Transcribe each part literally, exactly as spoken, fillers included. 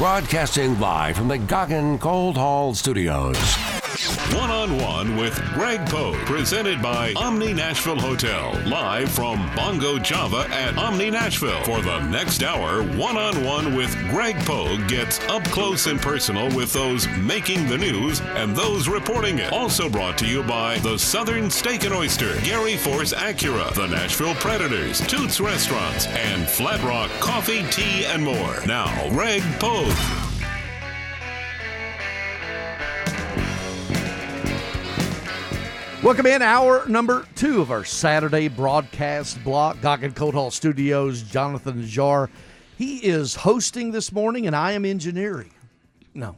Broadcasting live from the Goggin Cold Hall Studios. One-on-One with Greg Pogue, presented by Omni Nashville Hotel, live from Bongo Java at Omni Nashville. For the next hour, One-on-One with Greg Pogue gets up close and personal with those making the news and those reporting it. Also brought to you by the Southern Steak and Oyster, Gary Force Acura, the Nashville Predators, Toots Restaurants, and Flat Rock Coffee, Tea, and more. Now, Greg Pogue. Welcome in, hour number two of our Saturday broadcast block. Goggin Cold Hall Studios, Jonathan Najjar. He is hosting this morning, and I am engineering. No,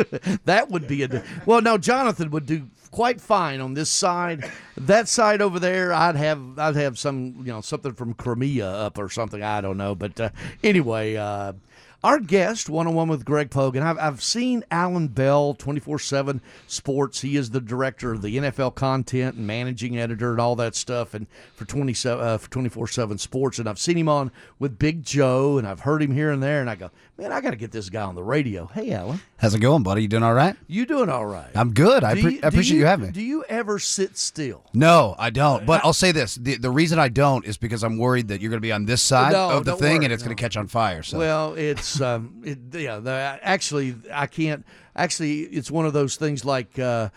that would be a... Well, no, Jonathan would do quite fine on this side. That side over there, I'd have I'd have some, you know, something from Crimea up or something. I don't know. But uh, anyway... Uh, Our guest, one-on-one with Greg Pogue, and I've, I've seen Alan Bell, twenty-four seven Sports. He is the director of the N F L content and managing editor and all that stuff and for twenty-four seven Sports. And I've seen him on with Big Joe, and I've heard him here and there, and I go, man, I got to get this guy on the radio. Hey, Alan. How's it going, buddy? You doing all right? You doing all right? I'm good. I, Do pre- you- I appreciate do you, having me. Do you ever sit still? No, I don't. But I'll say this. The, the reason I don't is because I'm worried that you're going to be on this side No, of the don't thing worry, and it's no. going to catch on fire. So. Well, it's um, it, yeah. The, actually, I can't. Actually, it's one of those things like uh,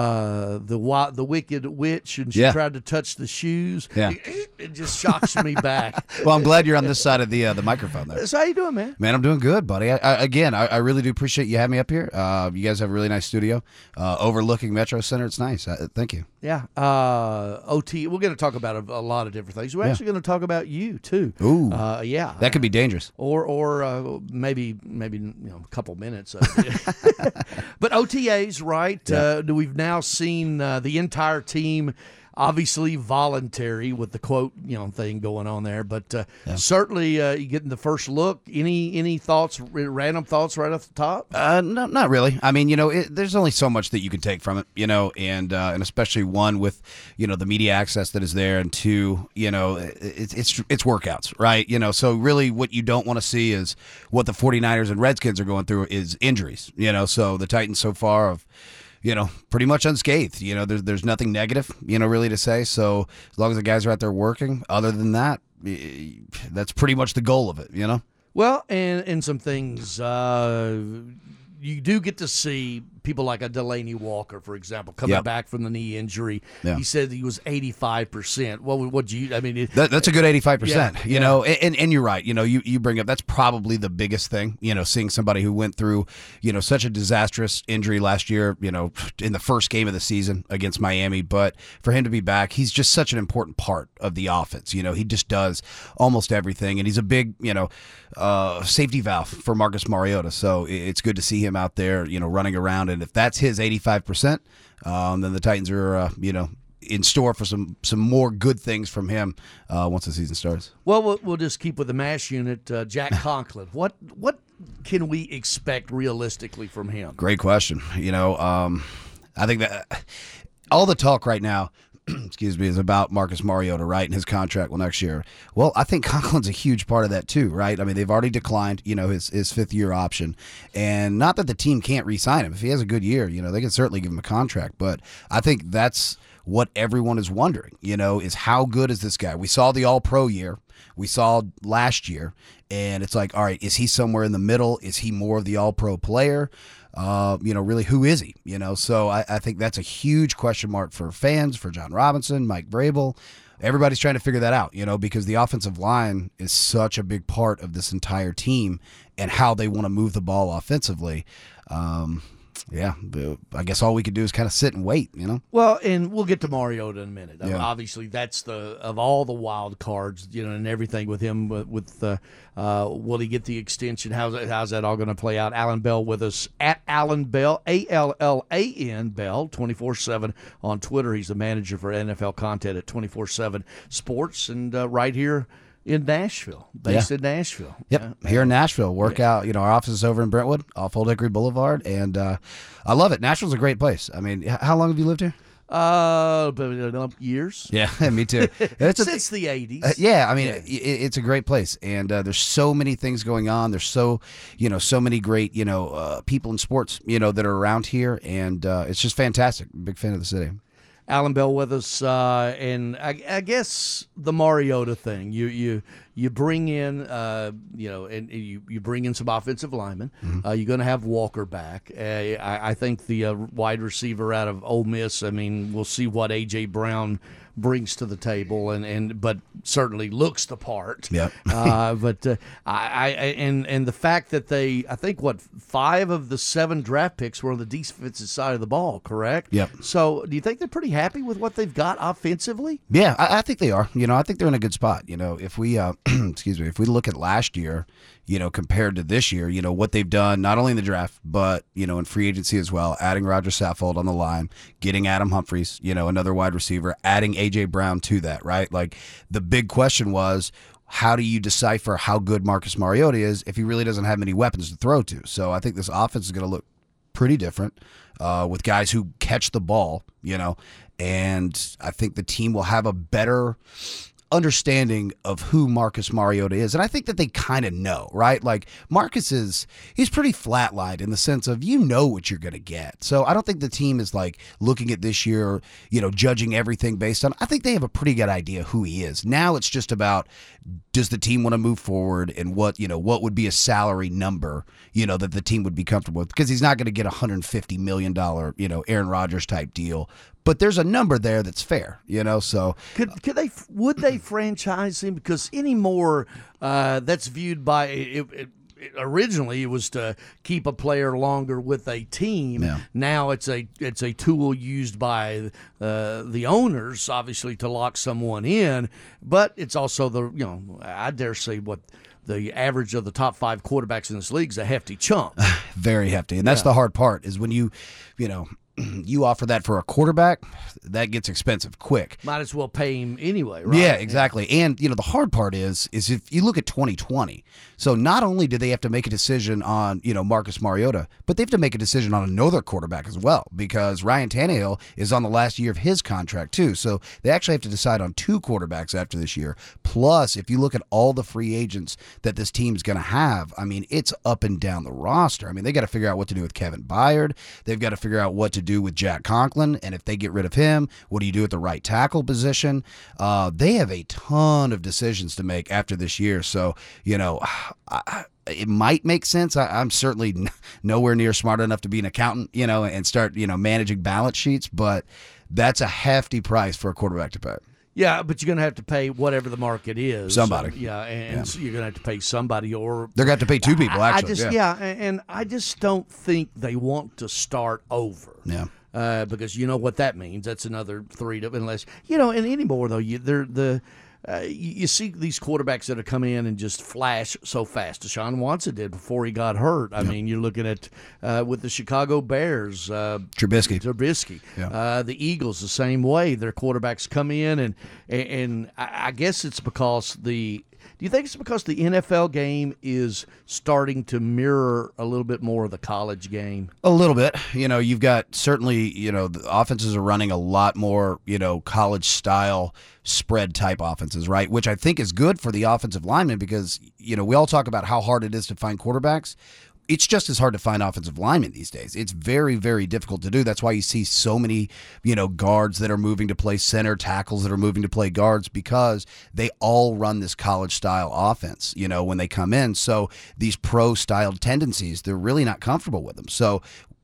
uh, the wi- the Wicked Witch, and she Yeah. tried to touch the shoes. Yeah. It, it just shocks me back. Well, I'm glad you're on this side of the uh, the microphone there. So how you doing, man? Man, I'm doing good, buddy. I, I, again, I, I really do appreciate you having me up here. Uh, you guys have a really nice studio uh, overlooking Metro Center. It's nice. Uh, thank you. Yeah. Uh, O T. We're going to talk about a, a lot of different things. We're Yeah. actually going to talk about you too. Ooh. Uh, yeah. That could be dangerous. Or or uh, maybe maybe you know a couple minutes of it. But O T As, right? Yeah. Uh, we've now seen uh, the entire team, obviously voluntary with the quote you know thing going on there, but uh, Yeah. certainly uh, you getting the first look. Any any thoughts, r- random thoughts right off the top? Uh, no, not really. I mean, you know, it, there's only so much that you can take from it, you know, and uh, and especially one with, you know, the media access that is there, and two, you know, it, it's it's workouts, right? You know, so really what you don't want to see is what the 49ers and Redskins are going through is injuries, you know, so the Titans so far have, you know, pretty much unscathed. You know, there's there's nothing negative, you know, really to say. So as long as the guys are out there working, other than that, eh, that's pretty much the goal of it, you know? Well, and and some things uh, you do get to see people like a Delaney Walker, for example, coming Yep. back from the knee injury. Yeah. He said he was eighty-five percent. What would what you? I mean, it, That, that's a good eighty-five percent, Yeah, you yeah. know, and, and you're right. You know, you, you bring up, that's probably the biggest thing, you know, seeing somebody who went through, you know, such a disastrous injury last year, you know, in the first game of the season against Miami. But for him to be back, he's just such an important part of the offense. You know, he just does almost everything. And he's a big, you know, uh, safety valve for Marcus Mariota. So it- it's good to see him out there, you know, running around. And if that's his eighty-five percent, um, then the Titans are, uh, you know, in store for some some more good things from him uh, once the season starts. well, well, we'll just keep with the MASH unit. Uh, Jack Conklin. What what can we expect realistically from him? Great question. You know, um, I think that all the talk right now, excuse me, is about Marcus Mariota, right, and his contract well next year. Well, I think Conklin's a huge part of that too, right? I mean, they've already declined, you know, his his fifth year option, and not that the team can't re-sign him. If he has a good year, you know, they can certainly give him a contract. But I think that's what everyone is wondering, you know, is how good is this guy? We saw the All-Pro year. We saw last year, and it's like, all right, is he somewhere in the middle? Is he more of the All-Pro player? Uh, you know, really, who is he? You know, so I, I think that's a huge question mark for fans, for John Robinson, Mike Vrabel. Everybody's trying to figure that out, you know, because the offensive line is such a big part of this entire team and how they want to move the ball offensively. Um, yeah, I guess all we could do is kind of sit and wait, you know? Well, and we'll get to Mariota in a minute. I mean, Yeah. obviously, that's the of all the wild cards, you know, and everything with him. With, with uh, uh, will he get the extension? How's that, how's that all going to play out? Alan Bell with us at Alan Bell, A L L A N Bell, twenty-four seven on Twitter. He's the manager for N F L content at twenty-four seven Sports, and uh, right here in Nashville, based Yeah. in Nashville. Yep, here in Nashville. Work out, you know, our office is over in Brentwood off Old Hickory Boulevard, and uh, I love it. Nashville's a great place. I mean, h- how long have you lived here? Uh, years. Yeah, me too. It's a, Since the eighties. Uh, yeah, I mean, Yeah. It, it's a great place, and uh, there's so many things going on. There's so, you know, so many great, you know, uh, people in sports, you know, that are around here, and uh, it's just fantastic. Big fan of the city. Alan Bell with us, uh, and I, I guess the Mariota thing. You you you bring in, uh, you know, and you, you bring in some offensive linemen. Mm-hmm. Uh, you're going to have Walker back. Uh, I, I think the uh, wide receiver out of Ole Miss. I mean, we'll see what A J Brown brings to the table, and, and but certainly looks the part. Yep. uh, but uh, I, I and and the fact that they, I think what five of the seven draft picks were on the defensive side of the ball, correct? Yep. So do you think they're pretty happy with what they've got offensively? Yeah, I, I think they are. You know, I think they're in a good spot. You know, if we, uh, excuse me, if we look at last year, you know, compared to this year, you know, what they've done, not only in the draft, but, you know, in free agency as well, adding Roger Saffold on the line, getting Adam Humphries, you know, another wide receiver, adding A J Brown to that, right? Like, the big question was, how do you decipher how good Marcus Mariota is if he really doesn't have many weapons to throw to? So I think this offense is going to look pretty different uh, with guys who catch the ball, you know, and I think the team will have a better understanding of who Marcus Mariota is. And I think that they kind of know, right? Like, Marcus is, he's pretty flatlined in the sense of, you know what you're going to get. So I don't think the team is like looking at this year, you know, judging everything based on, I think they have a pretty good idea who he is. Now it's just about, does the team want to move forward, and what, you know, what would be a salary number, you know, that the team would be comfortable with, because he's not going to get a one hundred fifty million dollars, you know, Aaron Rodgers type deal. But there's a number there that's fair, you know. So Could could they would they franchise him? Because anymore, uh, that's viewed by it, it, it, originally it was to keep a player longer with a team. Yeah. Now it's a it's a tool used by uh, the owners, obviously, to lock someone in. But it's also the you know I dare say what. The average of the top five quarterbacks in this league is a hefty chunk. very hefty. And that's Yeah. the hard part, is when you, you know, you offer that for a quarterback, that gets expensive quick. Might as well pay him anyway, right? Yeah, exactly. And, you know, the hard part is, is if you look at twenty twenty, so not only do they have to make a decision on, you know, Marcus Mariota, but they have to make a decision on another quarterback as well, because Ryan Tannehill is on the last year of his contract too. So they actually have to decide on two quarterbacks after this year. Plus, if you look at all the free agents that this team's going to have, I mean, it's up and down the roster. I mean, they got to figure out what to do with Kevin Byard. They've got to figure out what to do with Jack Conklin. And if they get rid of him, what do you do at the right tackle position? Uh, they have a ton of decisions to make after this year. So, you know, I, it might make sense. I, I'm certainly n- nowhere near smart enough to be an accountant, you know, and start, you know, managing balance sheets, but that's a hefty price for a quarterback to pay. Yeah, but you're going to have to pay whatever the market is. Somebody. Uh, yeah, and Yeah. so you're going to have to pay somebody, or They're going to have to pay two people, I- actually. I just, yeah. yeah, and and I just don't think they want to start over. Yeah. Uh, because you know what that means. That's another three to unless you know. And anymore though, you they're the. Uh, you, you see these quarterbacks that have come in and just flash so fast. Deshaun Watson did before he got hurt. I mean, you're looking at uh, with the Chicago Bears, uh, Trubisky. Trubisky, Yeah. uh, the Eagles, the same way. Their quarterbacks come in, and and, and I, I guess it's because the. Do you think it's because the N F L game is starting to mirror a little bit more of the college game? A little bit. You know, you've got certainly, you know, the offenses are running a lot more, you know, college style spread type offenses, right? Which I think is good for the offensive linemen, because, you know, we all talk about how hard it is to find quarterbacks. It's just as hard to find offensive linemen these days. It's very, very difficult to do. That's why you see so many, you know, guards that are moving to play center, tackles that are moving to play guards, because they all run this college style offense, you know, when they come in. So these pro styled tendencies, they're really not comfortable with them. So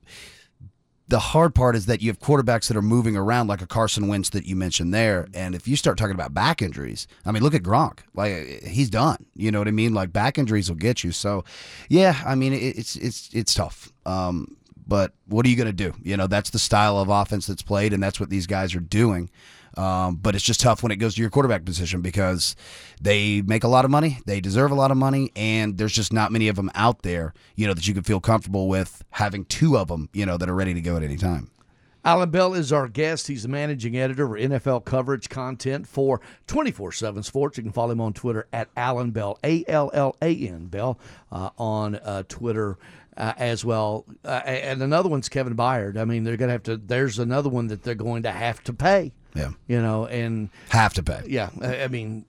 the hard part is that you have quarterbacks that are moving around, like a Carson Wentz that you mentioned there. And if you start talking about back injuries, I mean, look at Gronk. Like, he's done. You know what I mean? Like, back injuries will get you. So, yeah, I mean, it, it's it's it's tough. Um, but what are you going to do? You know, that's the style of offense that's played, and that's what these guys are doing. Um, but it's just tough when it goes to your quarterback position, because they make a lot of money, they deserve a lot of money, and there's just not many of them out there, you know, that you can feel comfortable with having two of them, you know, that are ready to go at any time. Alan Bell is our guest. He's the managing editor for N F L coverage content for twenty-four seven Sports. You can follow him on Twitter at Alan Bell, A L L A N, Bell, uh, on uh, Twitter uh, as well. Uh, and another one's Kevin Byard. I mean, they're going to have to, there's another one that they're going to have to pay. Yeah. You know, and. Have to pay. Yeah. I, I mean,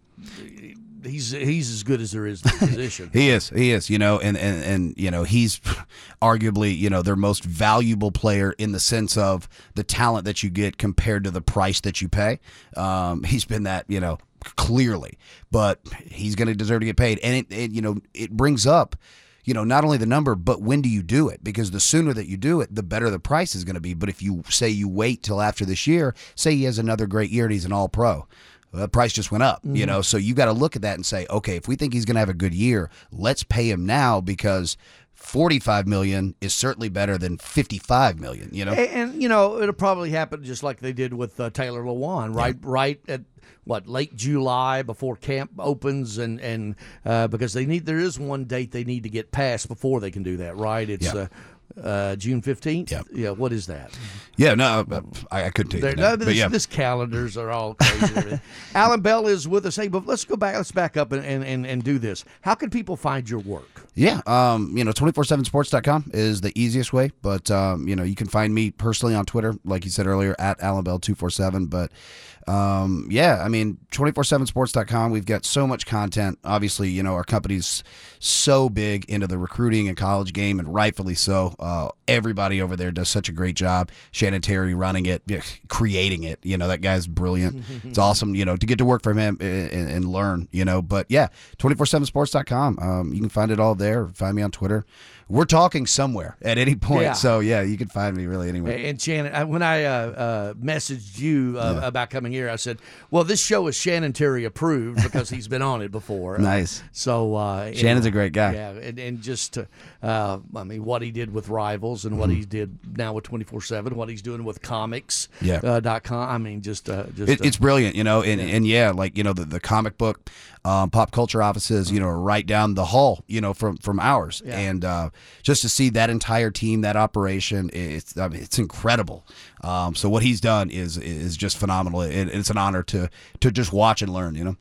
he's he's as good as there is in the position. He is, he is, you know, and, and, and, you know, he's arguably, you know, their most valuable player in the sense of the talent that you get compared to the price that you pay. Um, he's been that, you know, clearly, but he's going to deserve to get paid. And, it, it, you know, it brings up, you know, not only the number, but when do you do it? Because the sooner that you do it, the better the price is going to be. But if you say you wait till after this year, say he has another great year and he's an all-pro, the price just went up, mm-hmm. you know, so you got to look at that and say, okay, if we think he's going to have a good year, let's pay him now because forty-five million dollars is certainly better than fifty-five million dollars, you know. And, and you know, it'll probably happen just like they did with uh, Taylor Lewan, right? Yeah. Right at what, late July before camp opens, and and uh, because they need, there is one date they need to get past before they can do that, right? It's yeah. uh, Uh, June fifteenth? Yeah. Yeah, what is that? Yeah, no, I, I couldn't tell you. No, that, this, but yeah. this calendars are all crazy. Alan Bell is with us. Hey, but let's go back. Let's back up and, and, and, and do this. How can people find your work? Yeah, um, you know, twenty-four seven sports dot com is the easiest way. But, um, you know, you can find me personally on Twitter, like you said earlier, at Alan Bell two forty-seven. But, um, yeah, I mean, twenty-four seven sports dot com, we've got so much content. Obviously, you know, our company's so big into the recruiting and college game, and rightfully so. Uh, everybody over there does such a great job. Shannon Terry running it, creating it. You know, that guy's brilliant. It's awesome, you know, to get to work for him and, and, and learn, you know. But, yeah, twenty-four seven sports dot com. Um, you can find it all there. Find me on Twitter. We're talking somewhere at any point. Yeah. So, yeah, you can find me really anywhere. And Shannon, I, when I uh, uh, messaged you uh, yeah. about coming here, I said, well, this show is Shannon Terry approved because he's been on it before. Nice. Uh, so uh, Shannon's and, a great guy. Yeah, and, and just, uh, I mean, what he did with Rivals and what mm-hmm. he did now with twenty-four seven, what he's doing with comics yeah. uh, dot com. I mean, just. Uh, just it, it's brilliant, you know, and, yeah. and yeah, like, you know, the, the comic book um, pop culture offices, you know, are right down the hall, you know, from, from ours. Yeah. And uh, just to see that entire team, that operation, it's I mean, it's incredible. Um, so what he's done is is just phenomenal. It, it's an honor to to just watch and learn, you know.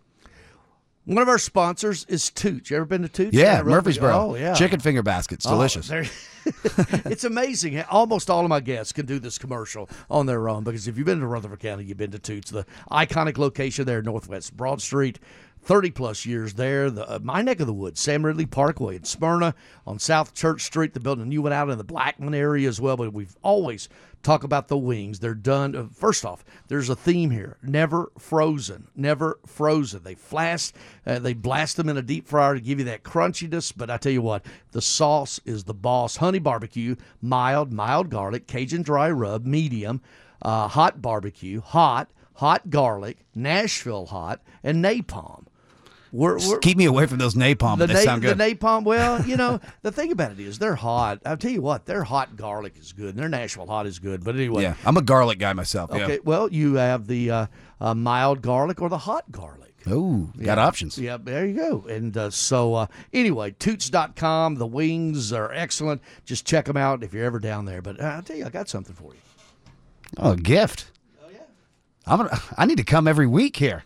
One of our sponsors is Toots. You ever been to Toots? Yeah, Murfreesboro. Oh, yeah. Chicken finger baskets. Delicious. Oh, it's amazing. Almost all of my guests can do this commercial on their own because if you've been to Rutherford County, you've been to Toots, the iconic location there, Northwest Broad Street. thirty plus years there. The, uh, my neck of the woods, Sam Ridley Parkway in Smyrna, on South Church Street, the building you went out in the Blackman area as well. But we've always talk about the wings. They're done. Uh, first off, there's a theme here: never frozen, never frozen. They blast, uh, they blast them in a deep fryer to give you that crunchiness. But I tell you what, the sauce is the boss. Honey barbecue, mild, mild garlic, Cajun dry rub, medium, uh, hot barbecue, hot, hot garlic, Nashville hot, and napalm. We're, we're, keep me away from those napalm. The, they na- sound good. The napalm. Well, you know, the thing about it is they're hot. I'll tell you what, their hot garlic is good, and their Nashville hot is good. But anyway, yeah, I'm a garlic guy myself. Okay, yeah. Well, you have the uh, uh, mild garlic or the hot garlic. Oh, yeah. Got options. Yeah, there you go. And uh, so, uh, anyway, Toots dot com. The wings are excellent. Just check them out if you're ever down there. But uh, I'll tell you, I got something for you. Oh, a gift. Oh yeah. I'm gonna. I need to come every week here.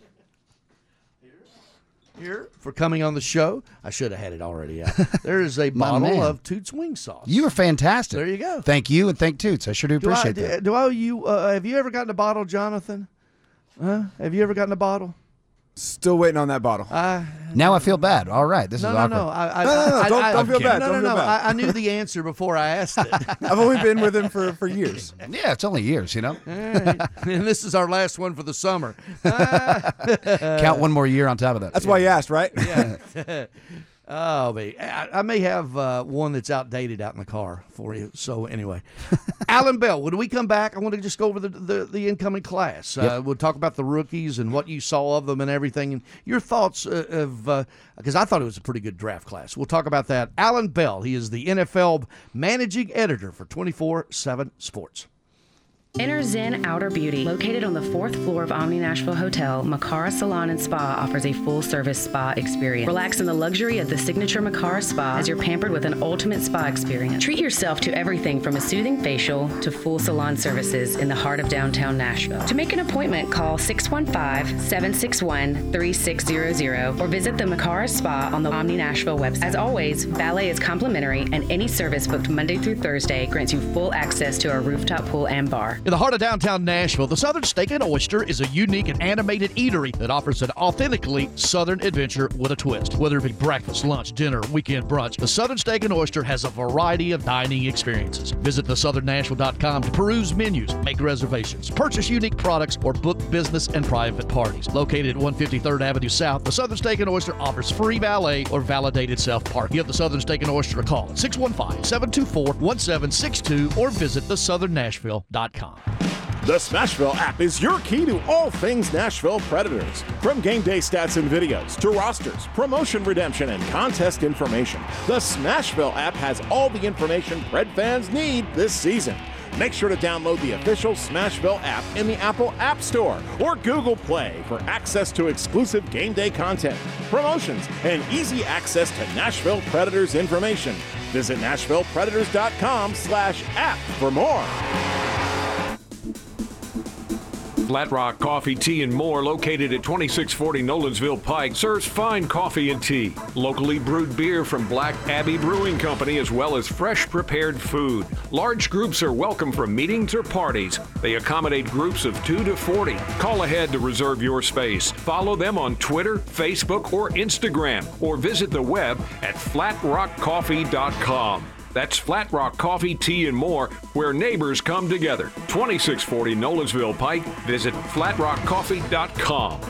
Here for coming on the show. I should have had it already out. There is a bottle man. of Toots wing sauce. You are fantastic. There you go. Thank you, and thank Toots. I sure do appreciate do I, that. Do I owe you? Uh, have you ever gotten a bottle, Jonathan? Huh? Have you ever gotten a bottle? Still waiting on that bottle. Uh, now I feel bad. All right, this no, is no, awkward. no, I, I, no, no, no, I, don't, I, don't feel bad. No, don't no, feel no. bad. I, I knew the answer before I asked it. I've only been with him for, for years. Yeah, it's only years, you know. All right. And this is our last one for the summer. Count one more year on top of that. That's why you asked, right? Yeah. Oh, man. I, I may have uh, one that's outdated out in the car for you. So anyway, Alan Bell, when we come back, I want to just go over the the, the incoming class. Uh, Yep. We'll talk about the rookies and what you saw of them and everything, and your thoughts uh, of because uh, I thought it was a pretty good draft class. We'll talk about that. Alan Bell, he is the N F L managing editor for twenty-four seven Sports. Enter Zen Outer Beauty. Located on the fourth floor of Omni Nashville Hotel, Makara Salon and Spa offers a full-service spa experience. Relax in the luxury of the signature Makara Spa as you're pampered with an ultimate spa experience. Treat yourself to everything from a soothing facial to full salon services in the heart of downtown Nashville. To make an appointment, call six one five, seven six one, three six zero zero or visit the Makara Spa on the Omni Nashville website. As always, valet is complimentary, and any service booked Monday through Thursday grants you full access to our rooftop pool and bar. In the heart of downtown Nashville, the Southern Steak and Oyster is a unique and animated eatery that offers an authentically Southern adventure with a twist. Whether it be breakfast, lunch, dinner, weekend brunch, the Southern Steak and Oyster has a variety of dining experiences. Visit the southern nashville dot com to peruse menus, make reservations, purchase unique products, or book business and private parties. Located at one fifty-third Avenue South, the Southern Steak and Oyster offers free valet or validated self-parking. Give the Southern Steak and Oyster a call at six one five, seven two four, one seven six two or visit the southern nashville dot com. The Smashville app is your key to all things Nashville Predators. From game day stats and videos to rosters, promotion redemption, and contest information, the Smashville app has all the information Pred fans need this season. Make sure to download the official Smashville app in the Apple App Store or Google Play for access to exclusive game day content, promotions, and easy access to Nashville Predators information. Visit nashville predators dot com slash app for more. Flat Rock Coffee, Tea, and More, located at twenty-six forty Nolensville Pike, serves fine coffee and tea, locally brewed beer from Black Abbey Brewing Company, as well as fresh prepared food. Large groups are welcome for meetings or parties. They accommodate groups of two to forty. Call ahead to reserve your space. Follow them on Twitter, Facebook, or Instagram, or visit the web at flat rock coffee dot com. That's Flat Rock Coffee, Tea, and More, where neighbors come together. twenty-six forty Nolensville Pike. Visit flat rock coffee dot com.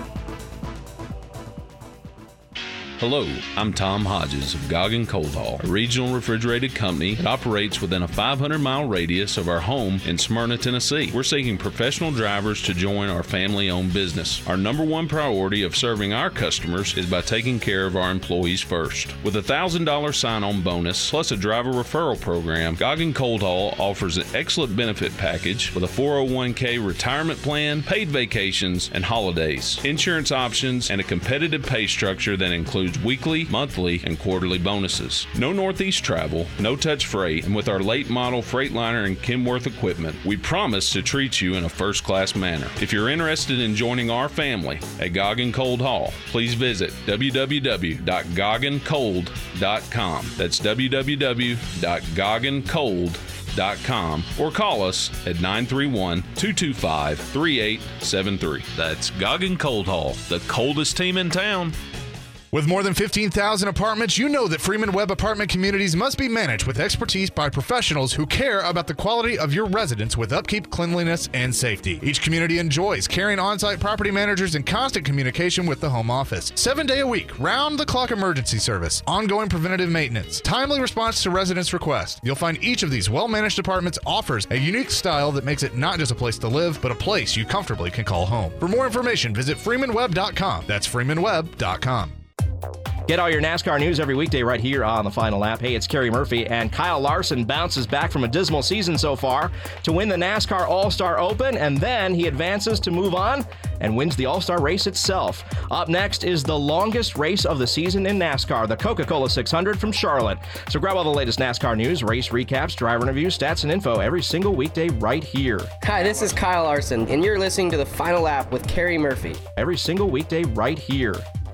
Hello, I'm Tom Hodges of Goggin Cold Haul, a regional refrigerated company that operates within a five hundred mile radius of our home in Smyrna, Tennessee. We're seeking professional drivers to join our family-owned business. Our number one priority of serving our customers is by taking care of our employees first. With a one thousand dollars sign-on bonus plus a driver referral program, Goggin Cold Haul offers an excellent benefit package with a four oh one k retirement plan, paid vacations, and holidays, insurance options, and a competitive pay structure that includes weekly, monthly, and quarterly bonuses. No Northeast travel, no touch freight, and with our late model Freightliner and Kenworth equipment, we promise to treat you in a first-class manner. If you're interested in joining our family at Goggin Cold Haul, please visit w w w dot goggin cold dot com. That's w w w dot goggin cold dot com or call us at nine three one, two two five, three eight seven three. That's Goggin Cold Haul, the coldest team in town. With more than fifteen thousand apartments, you know that Freeman Webb apartment communities must be managed with expertise by professionals who care about the quality of your residence with upkeep, cleanliness, and safety. Each community enjoys carrying on-site property managers in constant communication with the home office. Seven day a week, round-the-clock emergency service, ongoing preventative maintenance, timely response to residents' requests. You'll find each of these well-managed apartments offers a unique style that makes it not just a place to live, but a place you comfortably can call home. For more information, visit freeman webb dot com. That's freeman webb dot com. Get all your NASCAR news every weekday right here on the Final Lap. Hey, it's Kerry Murphy, and Kyle Larson bounces back from a dismal season so far to win the NASCAR All-Star Open, and then he advances to move on and wins the All-Star race itself. Up next is the longest race of the season in NASCAR, the Coca-Cola six hundred from Charlotte. So grab all the latest NASCAR news, race recaps, driver interviews, stats, and info every single weekday right here. Hi, this is Kyle Larson, and you're listening to the Final Lap with Kerry Murphy. Every single weekday right here.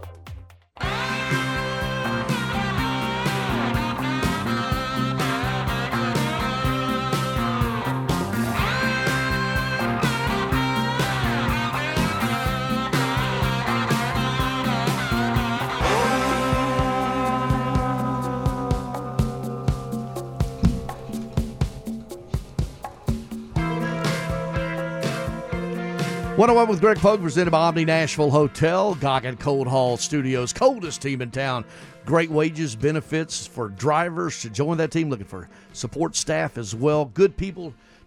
one oh one with Greg Pogue, presented by Omni Nashville Hotel, Goggin Cold Haul Studios, coldest team in town. Great wages, benefits for drivers to join that team, looking for support staff as well. Good people,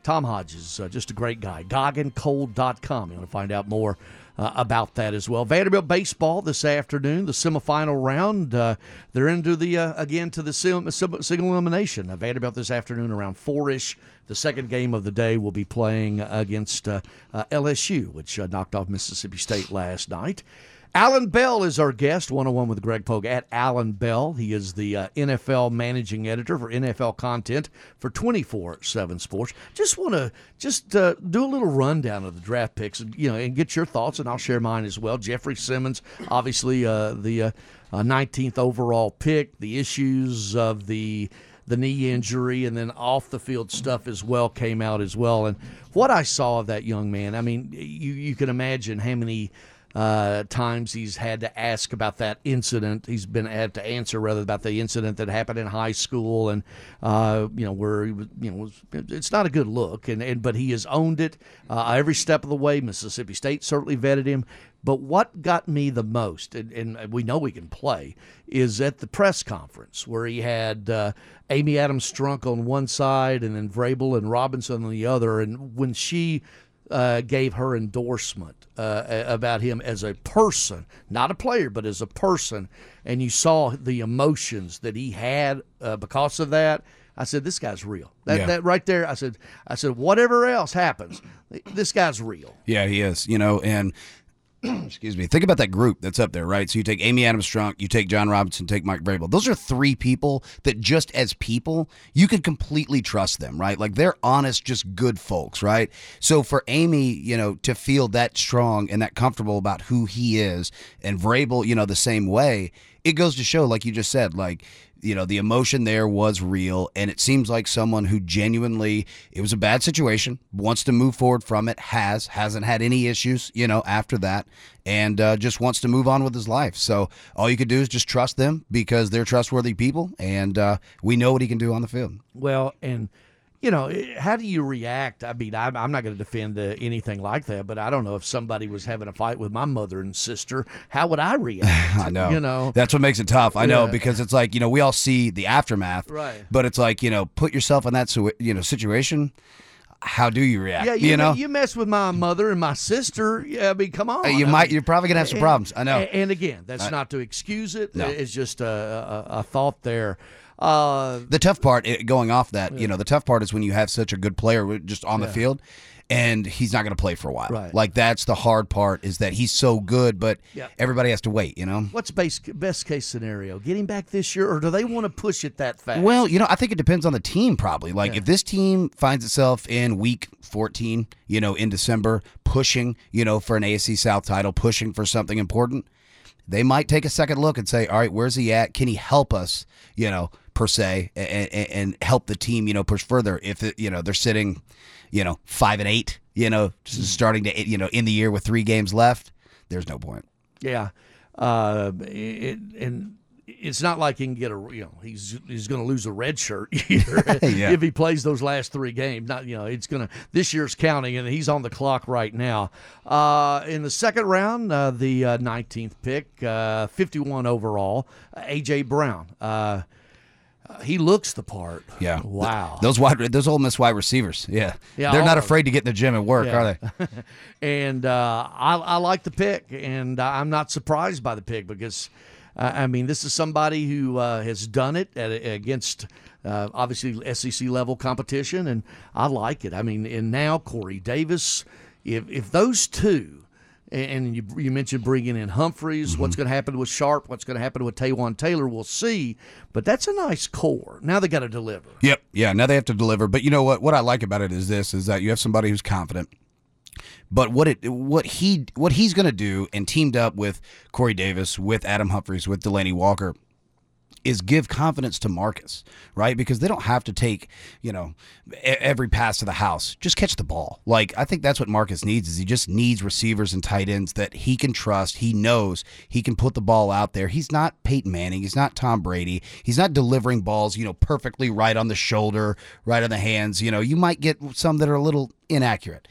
Tom Hodges, uh, just a great guy. Goggin Cold dot com. You want to find out more uh, about that as well. Vanderbilt baseball this afternoon, the semifinal round. Uh, they're into the, uh, again, to the sim- sim- single elimination. Uh, Vanderbilt this afternoon around four-ish. The second game of the day will be playing against uh, uh, L S U, which uh, knocked off Mississippi State last night. Alan Bell is our guest, one oh one with Greg Pogue at Alan Bell. He is the uh, N F L managing editor for N F L content for twenty-four seven Sports. Just want to just uh, do a little rundown of the draft picks, you know, and get your thoughts, and I'll share mine as well. Jeffrey Simmons, obviously uh, the uh, uh, nineteenth overall pick, the issues of the the knee injury, and then off the field stuff as well came out as well. And what I saw of that young man, I mean, you you can imagine how many Uh, times he's had to ask about that incident. He's been had to answer rather about the incident that happened in high school, and uh, you know where he was. You know, was, it's not a good look, and, and but he has owned it uh, every step of the way. Mississippi State certainly vetted him. But what got me the most, and, and we know he can play, is at the press conference where he had uh, Amy Adams Strunk on one side and then Vrabel and Robinson on the other, and when she Uh, gave her endorsement uh, about him as a person, not a player, but as a person, and you saw the emotions that he had uh, because of that. I said, this guy's real. That, Yeah. that right there, I said, I said, whatever else happens, this guy's real. Yeah, he is. You know, and excuse me, think about that group that's up there, right? So you take Amy Adams Strunk, you take John Robinson, take Mike Vrabel. Those are three people that just as people, you can completely trust them, right? Like they're honest, just good folks, right? So for Amy, you know, to feel that strong and that comfortable about who he is, and Vrabel, you know, the same way, it goes to show, like you just said, like, you know, the emotion there was real, and it seems like someone who genuinely, it was a bad situation, wants to move forward from it, has, hasn't had any issues, you know, after that, and uh, just wants to move on with his life. So all you could do is just trust them because they're trustworthy people, and uh, we know what he can do on the field. Well, and, you know, how do you react? I mean, I'm, I'm not going to defend uh, anything like that, but I don't know if somebody was having a fight with my mother and sister, how would I react? I know. You know, That's what makes it tough. I know, Yeah. because it's like, you know, we all see the aftermath, Right. but it's like, you know, put yourself in that, si- you know, situation. How do you react? Yeah, you, you know, you mess with my mother and my sister. Yeah, I mean, come on. you I might, mean, you're probably gonna have some and- problems. I know. And, and again, that's I- not to excuse it. No. It's just a, a, a thought there. Uh, The tough part, it, going off that, you know, the tough part is when you have such a good player just on the Yeah. field, and he's not going to play for a while. Right. Like that's the hard part, is that he's so good, but Yeah. everybody has to wait. You know. what's base, best case scenario? Get him back this year, or do they want to push it that fast? Well, you know, I think it depends on the team probably. Like Yeah. if this team finds itself in week fourteen, you know, in December, pushing, you know, for an A F C South title, pushing for something important, they might take a second look and say, all right, where's he at? Can he help us, you know, per se, and, and, and help the team, you know, push further? If, it, you know, they're sitting, you know, five and eight, you know, just starting to, you know, in the year with three games left, there's no point. Yeah, uh, it, and it's not like he can get a, you know, he's he's going to lose a red shirt either Yeah. if he plays those last three games. Not, you know, it's going to, this year's counting, and he's on the clock right now. Uh, in the second round, uh, the uh, nineteenth pick, uh, fifty-one overall, uh, A J Brown. Uh, uh, he looks the part. Yeah. Wow. Those wide, those Ole Miss wide receivers. Yeah. Yeah, They're all not of afraid to get in the gym and work, Yeah. are they? and uh, I, I like the pick, and I'm not surprised by the pick because, uh, I mean, this is somebody who uh, has done it at, against uh, obviously S E C level competition, and I like it. I mean, and now Corey Davis, if if those two, and you, you mentioned bringing in Humphreys, Mm-hmm. what's going to happen with Sharp, what's going to happen with Taywan Taylor, we'll see. But that's a nice core. Now they got to deliver. Yep. Yeah. Now they have to deliver. But you know what? What I like about it is this: is that you have somebody who's confident. But what it what he what he's going to do, and teamed up with Corey Davis, with Adam Humphreys, with Delaney Walker, is give confidence to Marcus, right? Because they don't have to take, you know, e- every pass to the house. Just catch the ball. Like, I think that's what Marcus needs, is he just needs receivers and tight ends that he can trust. He knows he can put the ball out there. He's not Peyton Manning. He's not Tom Brady. He's not delivering balls, you know, perfectly right on the shoulder, right on the hands. You know, you might get some that are a little inaccurate.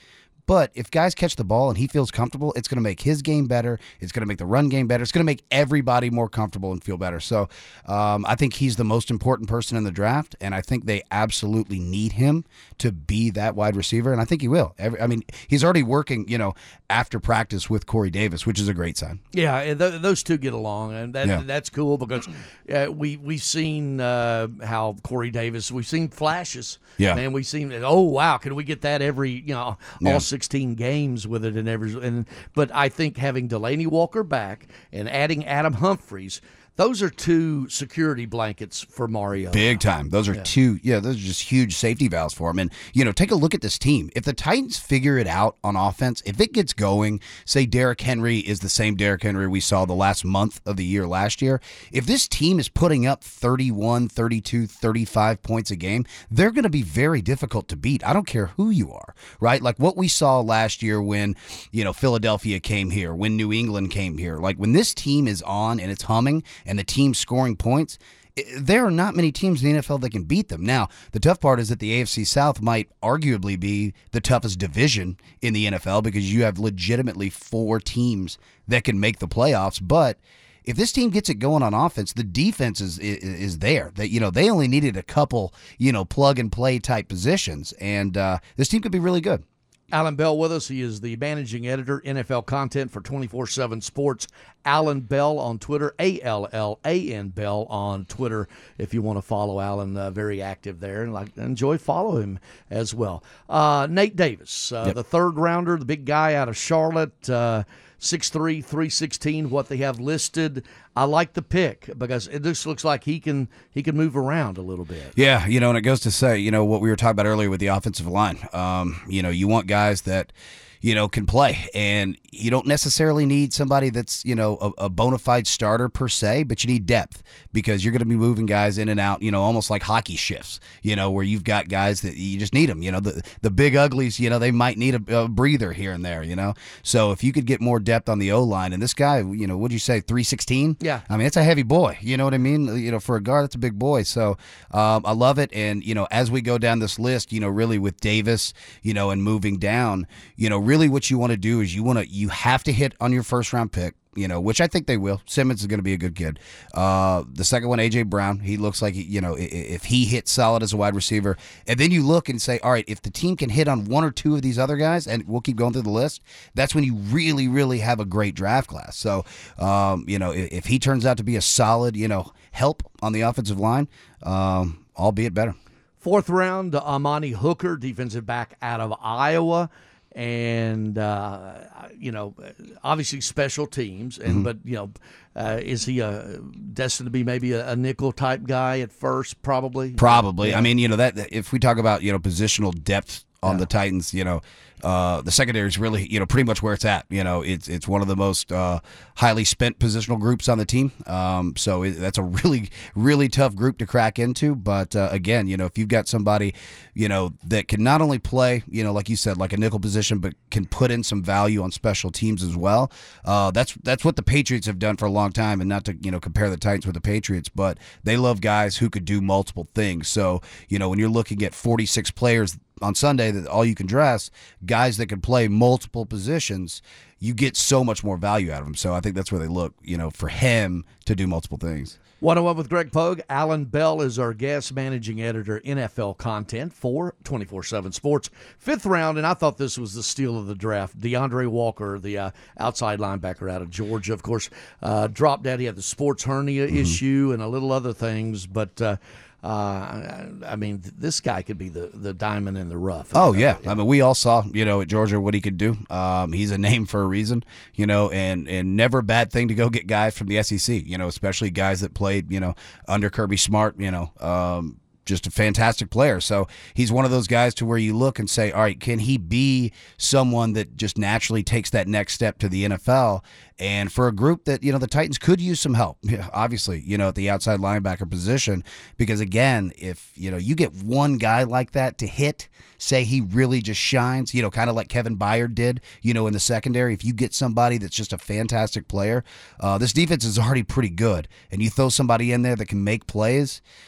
But if guys catch the ball and he feels comfortable, it's going to make his game better. It's going to make the run game better. It's going to make everybody more comfortable and feel better. So um, I think he's the most important person in the draft, and I think they absolutely need him to be that wide receiver, and I think he will. Every, I mean, he's already working, you know, after practice with Corey Davis, which is a great sign. Yeah, and th- those two get along, and that, Yeah. that's cool because uh, we we've seen uh, how Corey Davis. We've seen flashes. Yeah. Man, we've seen. Oh wow, can we get that every you know all Yeah. sixteen games with it and every and but I think having Delaney Walker back and adding Adam Humphries. Those are two security blankets for Mario. Big time. Those are Yeah. two, yeah, those are just huge safety valves for him. And, you know, take a look at this team. If the Titans figure it out on offense, if it gets going, say Derrick Henry is the same Derrick Henry we saw the last month of the year last year, if this team is putting up thirty-one, thirty-two, thirty-five points a game, they're going to be very difficult to beat. I don't care who you are, right? Like what we saw last year when, you know, Philadelphia came here, when New England came here. Like when this team is on and it's humming, and the team's scoring points, there are not many teams in the N F L that can beat them. Now, the tough part is that the A F C South might arguably be the toughest division in the N F L because you have legitimately four teams that can make the playoffs. But if this team gets it going on offense, the defense is is, is there. That you know they only needed a couple you know plug and play type positions, and uh, this team could be really good. Alan Bell with us. He is the managing editor, N F L content for twenty-four seven Sports. Alan Bell on Twitter, A L L A N Bell on Twitter. If you want to follow Alan, uh, very active there, and like enjoy follow him as well. Uh, Nate Davis, uh, Yep. the third rounder, the big guy out of Charlotte. Uh, six three, three sixteen, what they have listed. I like the pick because it just looks like he can he can move around a little bit. Yeah, you know, and it goes to say, you know, what we were talking about earlier with the offensive line. Um, you know, you want guys that, you know, can play, and you don't necessarily need somebody that's, you know, a, a bona fide starter per se, but you need depth because you're going to be moving guys in and out, you know, almost like hockey shifts, you know, where you've got guys that you just need them, you know, the the big uglies, you know, they might need a, a breather here and there, you know. So if you could get more depth on the O-line, and this guy, you know, what'd you say, three sixteen? Yeah. I mean, it's a heavy boy, you know what I mean? You know, for a guard, that's a big boy. So um, I love it. And, you know, as we go down this list, you know, really with Davis, you know, and moving down, you know, really what you want to do is you want to, you have to hit on your first round pick, you know, which I think they will. Simmons is going to be a good kid. Uh, the second one, A J Brown, he looks like, you know, if he hits solid as a wide receiver, and then you look and say, all right, if the team can hit on one or two of these other guys, and we'll keep going through the list, that's when you really, really have a great draft class. So, um, you know, if, if he turns out to be a solid, you know, help on the offensive line, um, albeit better. Fourth round, Amani Hooker, defensive back out of Iowa. And, uh, you know, obviously special teams. And Mm-hmm. But, you know, uh, is he a, destined to be maybe a, a nickel-type guy at first, probably? Probably. Yeah. I mean, you know, that if we talk about, you know, positional depth on the Titans, you know, uh, the secondary is really, you know, pretty much where it's at. You know, it's it's one of the most uh, highly spent positional groups on the team. Um, so it, that's a really, really tough group to crack into. But uh, again, you know, if you've got somebody, you know, that can not only play, you know, like you said, like a nickel position, but can put in some value on special teams as well. Uh, that's that's what the Patriots have done for a long time, and not to, you know, compare the Titans with the Patriots, but they love guys who could do multiple things. So, you know, when you're looking at forty-six players on Sunday that all you can dress, guys that can play multiple positions, you get so much more value out of them. So I think that's where they look, you know, for him to do multiple things. one oh one with Greg Pogue. Alan Bell is our guest, managing editor, N F L content for twenty-four seven Sports. Fifth round, and I thought this was the steal of the draft, DeAndre Walker, the uh, outside linebacker out of Georgia. Of course, uh, dropped out. He had the sports hernia Mm-hmm. issue and a little other things, but uh, uh, I mean, this guy could be the, the diamond in the rough. Oh, yeah. I mean, we all saw, you know, at Georgia what he could do. Um, he's a name for a reason, you know, and, and never a bad thing to go get guys from the S E C, you know, especially guys that played, you know, under Kirby Smart, you know, um, just a fantastic player. So he's one of those guys to where you look and say, all right, can he be someone that just naturally takes that next step to the N F L? And for a group that, you know, the Titans could use some help, obviously, you know, at the outside linebacker position, because again, if, you know, you get one guy like that to hit, say he really just shines, you know, kind of like Kevin Byard did, you know, in the secondary, if you get somebody that's just a fantastic player, uh, this defense is already pretty good, and you throw somebody in there that can make plays,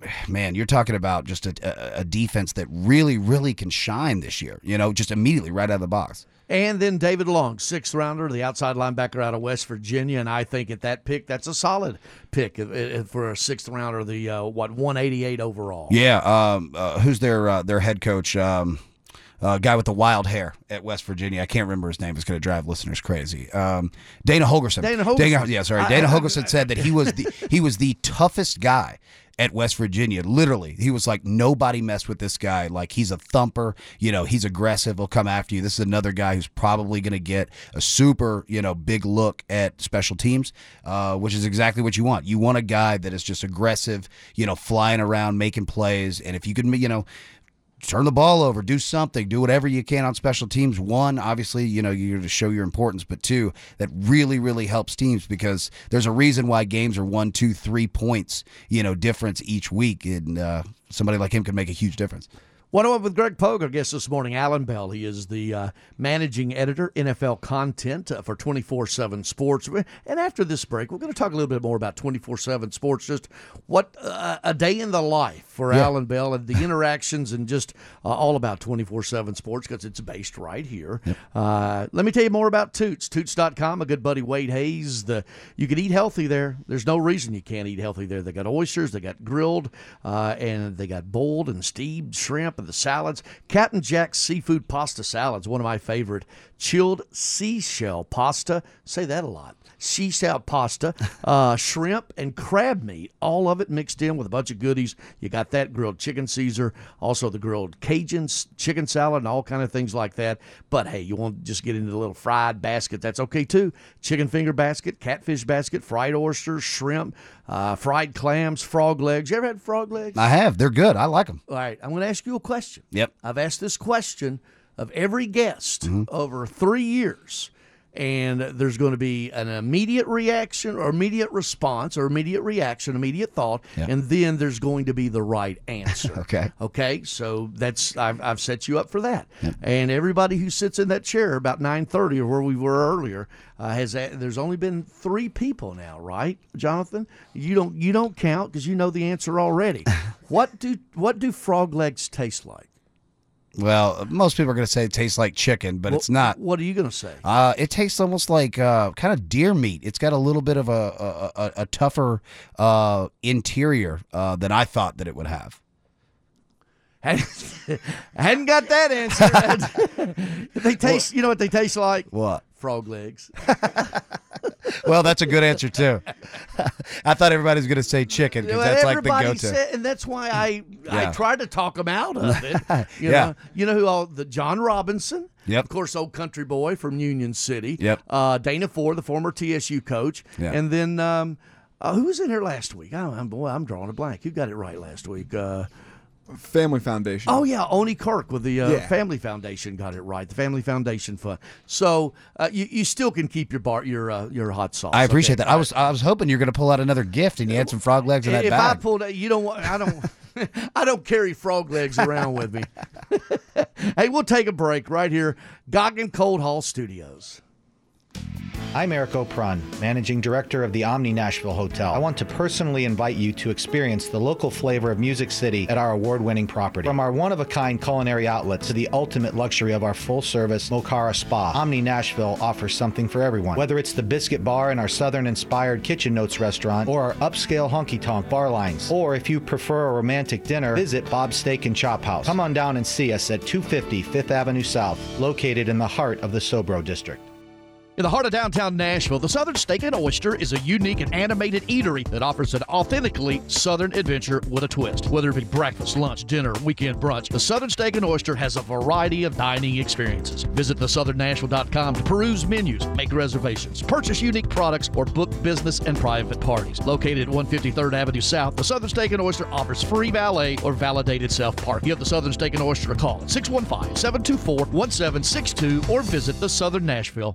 man, you're talking about just a, a defense that really, really can shine this year, you know, just immediately right out of the box. And then David Long, sixth rounder, the outside linebacker out of West Virginia. And I think at that pick, that's a solid pick for a sixth rounder, the, uh, what, one eighty-eight overall. Yeah. Um, uh, who's their uh, their head coach? Um, uh, guy with the wild hair at West Virginia. I can't remember his name. It's going to drive listeners crazy. Um, Dana Holgorsen. Dana Holgorsen. Dana, yeah, sorry. Dana I, Holgorsen I, I, said that he was the he was the toughest guy at West Virginia. Literally, he was like, nobody messed with this guy. Like, he's a thumper. You know, he's aggressive. He'll come after you. This is another guy who's probably going to get a super, you know, big look at special teams, uh, which is exactly what you want. You want a guy that is just aggressive, you know, flying around, making plays. And if you can, you know, turn the ball over, do something, do whatever you can on special teams. One, obviously, you know, you're to show your importance, but two, that really, really helps teams because there's a reason why games are one, two, three points, you know, difference each week, and uh, somebody like him can make a huge difference. One-on-one with Greg Pogue, our guest this morning, Alan Bell. He is the uh, managing editor, N F L content uh, for twenty-four seven Sports. And after this break, we're going to talk a little bit more about twenty-four seven Sports, just what uh, a day in the life for yeah. Alan Bell and the interactions and just uh, all about twenty-four seven Sports because it's based right here. Yep. Uh, let me tell you more about Toots, Toots dot com. A good buddy, Wade Hayes. The You can eat healthy there. There's no reason you can't eat healthy there. They got oysters, they got grilled, uh, and they got boiled and steamed shrimp, the salads. Captain Jack's seafood pasta salads, one of my favorite. Chilled seashell pasta. Say that a lot. Seashell pasta, uh, shrimp, and crab meat. All of it mixed in with a bunch of goodies. You got that grilled chicken Caesar, also the grilled Cajun chicken salad, and all kind of things like that. But hey, you want to just get into the little fried basket, that's okay too. Chicken finger basket, catfish basket, fried oysters, shrimp, uh, fried clams, frog legs. You ever had frog legs? I have. They're good. I like them. All right. I'm going to ask you a question. Yep. I've asked this question of every guest mm-hmm. over three years. And there's going to be an immediate reaction or immediate response or immediate reaction, immediate thought, yep. and then there's going to be the right answer. okay. Okay, so that's I've, I've set you up for that. Yep. And everybody who sits in that chair about nine thirty or where we were earlier uh, has there's only been three people now, right, Jonathan? You don't you don't count because you know the answer already. what do what do frog legs taste like? Well, most people are going to say it tastes like chicken, but well, it's not. What are you going to say? Uh, it tastes almost like uh, kind of deer meat. It's got a little bit of a a, a, a tougher uh, interior uh, than I thought that it would have. I hadn't got that answer. They taste. Well, you know what they taste like? What? Frog legs. Well, that's a good answer too. I thought everybody was going to say chicken because that's like the go-to, said, and that's why I yeah. I tried to talk them out of it. You yeah, know, you know who all the John Robinson. Yep. Of course, old country boy from Union City. Yep. Uh, Dana Ford, the former T S U coach, yep. and then um, uh, who was in here last week? I don't, I'm boy, I'm drawing a blank. Who got it right last week? Uh, Family Foundation. Oh, yeah, Oni Kirk with the uh, yeah. Family Foundation got it right. The Family Foundation Fund. So uh, you you still can keep your bar your uh, your hot sauce. I appreciate okay? that. I was I was hoping you were going to pull out another gift, and you had some frog legs in that if bag. If I pulled, you don't want. I don't. I don't carry frog legs around with me. Hey, we'll take a break right here. Goggin Cold Hall Studios. I'm Eric O'Prun, Managing Director of the Omni Nashville Hotel. I want to personally invite you to experience the local flavor of Music City at our award-winning property. From our one-of-a-kind culinary outlets to the ultimate luxury of our full-service Mocara Spa, Omni Nashville offers something for everyone. Whether it's the Biscuit Bar in our Southern-inspired Kitchen Notes restaurant or our upscale honky-tonk bar lines, or if you prefer a romantic dinner, visit Bob's Steak and Chop House. Come on down and see us at two fifty Fifth Avenue South, located in the heart of the Sobro District. In the heart of downtown Nashville, the Southern Steak and Oyster is a unique and animated eatery that offers an authentically Southern adventure with a twist. Whether it be breakfast, lunch, dinner, weekend brunch, the Southern Steak and Oyster has a variety of dining experiences. Visit the southern nashville dot com to peruse menus, make reservations, purchase unique products, or book business and private parties. Located at one fifty-third Avenue South, the Southern Steak and Oyster offers free valet or validated self-parking. Give the Southern Steak and Oyster a call at six one five, seven two four, one seven six two or visit the southern nashville dot com.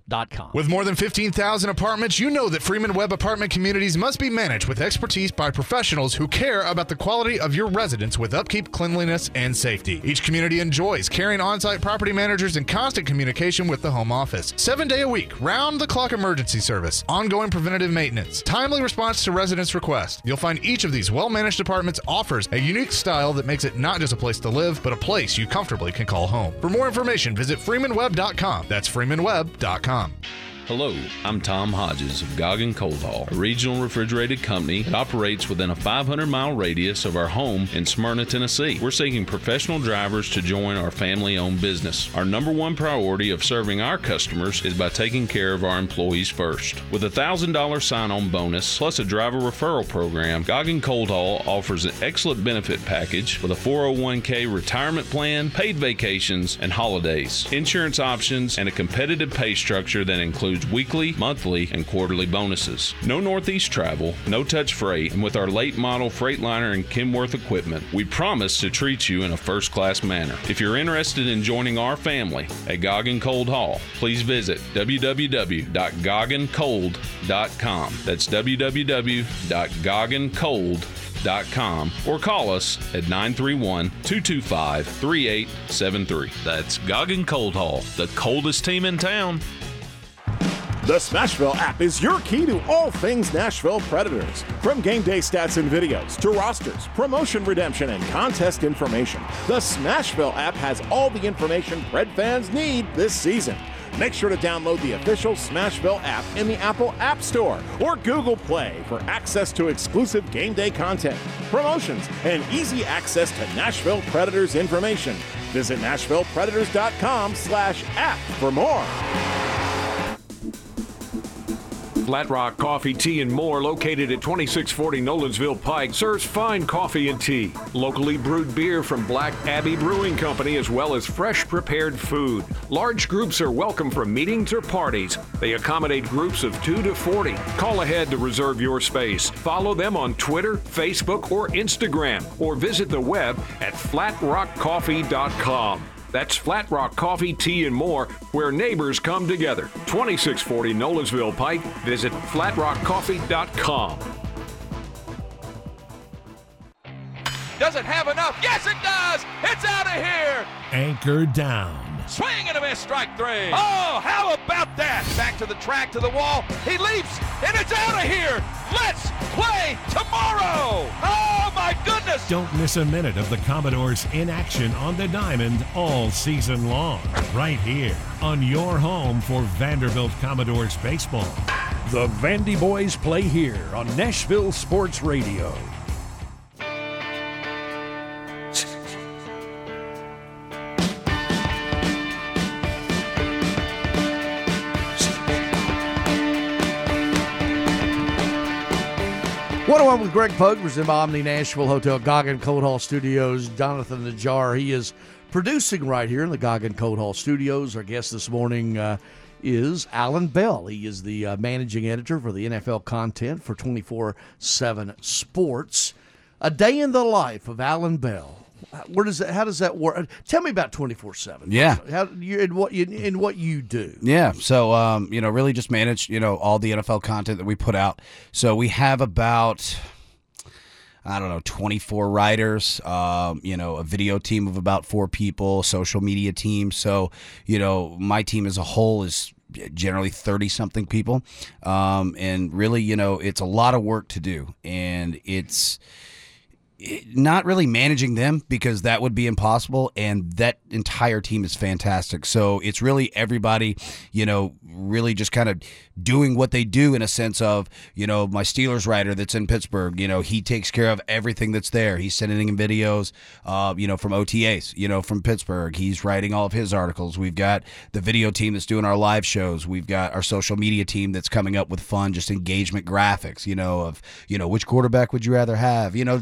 com. With more than fifteen thousand apartments, you know that Freeman Webb Apartment Communities must be managed with expertise by professionals who care about the quality of your residence with upkeep, cleanliness, and safety. Each community enjoys caring on-site property managers in constant communication with the home office. Seven day a week, round-the-clock emergency service, ongoing preventative maintenance, timely response to residents' requests. You'll find each of these well-managed apartments offers a unique style that makes it not just a place to live, but a place you comfortably can call home. For more information, visit freeman webb dot com. That's freeman webb dot com. Hello, I'm Tom Hodges of Goggin Cold Haul, a regional refrigerated company that operates within a five hundred mile radius of our home in Smyrna, Tennessee. We're seeking professional drivers to join our family-owned business. Our number one priority of serving our customers is by taking care of our employees first. With a one thousand dollars sign-on bonus plus a driver referral program, Goggin Cold Haul offers an excellent benefit package with a four oh one k retirement plan, paid vacations, and holidays, insurance options, and a competitive pay structure that includes weekly, monthly, and quarterly bonuses. No Northeast travel, no touch freight, and with our late model Freightliner and Kenworth equipment, we promise to treat you in a first-class manner. If you're interested in joining our family at Goggin Cold Haul, please visit w w w dot goggin cold dot com. That's w w w dot goggin cold dot com or call us at nine three one, two two five, three eight seven three. That's Goggin Cold Haul, the coldest team in town. The Smashville app is your key to all things Nashville Predators. From game day stats and videos to rosters, promotion redemption, and contest information, the Smashville app has all the information Pred fans need this season. Make sure to download the official Smashville app in the Apple App Store or Google Play for access to exclusive game day content, promotions, and easy access to Nashville Predators information. Visit nashville predators dot com slash app for more. Flat Rock Coffee, Tea, and More, located at twenty-six forty Nolensville Pike, serves fine coffee and tea, locally brewed beer from Black Abbey Brewing Company, as well as fresh prepared food. Large groups are welcome for meetings or parties. They accommodate groups of two to forty. Call ahead to reserve your space. Follow them on Twitter, Facebook, or Instagram, or visit the web at flat rock coffee dot com. That's Flat Rock Coffee, Tea, and More, where neighbors come together. twenty-six forty Nolensville Pike. Visit flat rock coffee dot com. Does it have enough? Yes, it does! It's out of here! Anchor down. Swing and a miss, strike three. Oh, how about that? Back to the track, to the wall. He leaps, and it's out of here. Let's play tomorrow. Oh, my goodness. Don't miss a minute of the Commodores in action on the diamond all season long. Right here on your home for Vanderbilt Commodores baseball. The Vandy Boys play here on Nashville Sports Radio. one oh one with Greg Pogue, presented by Omni Nashville Hotel, Goggin Cold Hall Studios. Jonathan Najjar, he is producing right here in the Goggin Cold Hall Studios. Our guest this morning uh, is Alan Bell. He is the uh, managing editor for the N F L content for twenty-four seven Sports. A day in the life of Alan Bell. Where does that? How does that work? Tell me about twenty-four seven. Yeah, how you in what you, in what you do? Yeah, so um, you know, really just manage you know all the N F L content that we put out. So we have about I don't know twenty-four writers. Um, you know, a video team of about four people, social media team. So you know, my team as a whole is generally thirty something people, um, and really, you know, it's a lot of work to do, and it's. Not really managing them because that would be impossible, and that entire team is fantastic. So it's really everybody, you know, really just kind of doing what they do in a sense of, you know, my Steelers writer that's in Pittsburgh, you know, he takes care of everything that's there. He's sending in videos, uh, you know, from O T As, you know, from Pittsburgh. He's writing all of his articles. We've got the video team that's doing our live shows. We've got our social media team that's coming up with fun, just engagement graphics, you know, of, you know, which quarterback would you rather have? You know, it's like all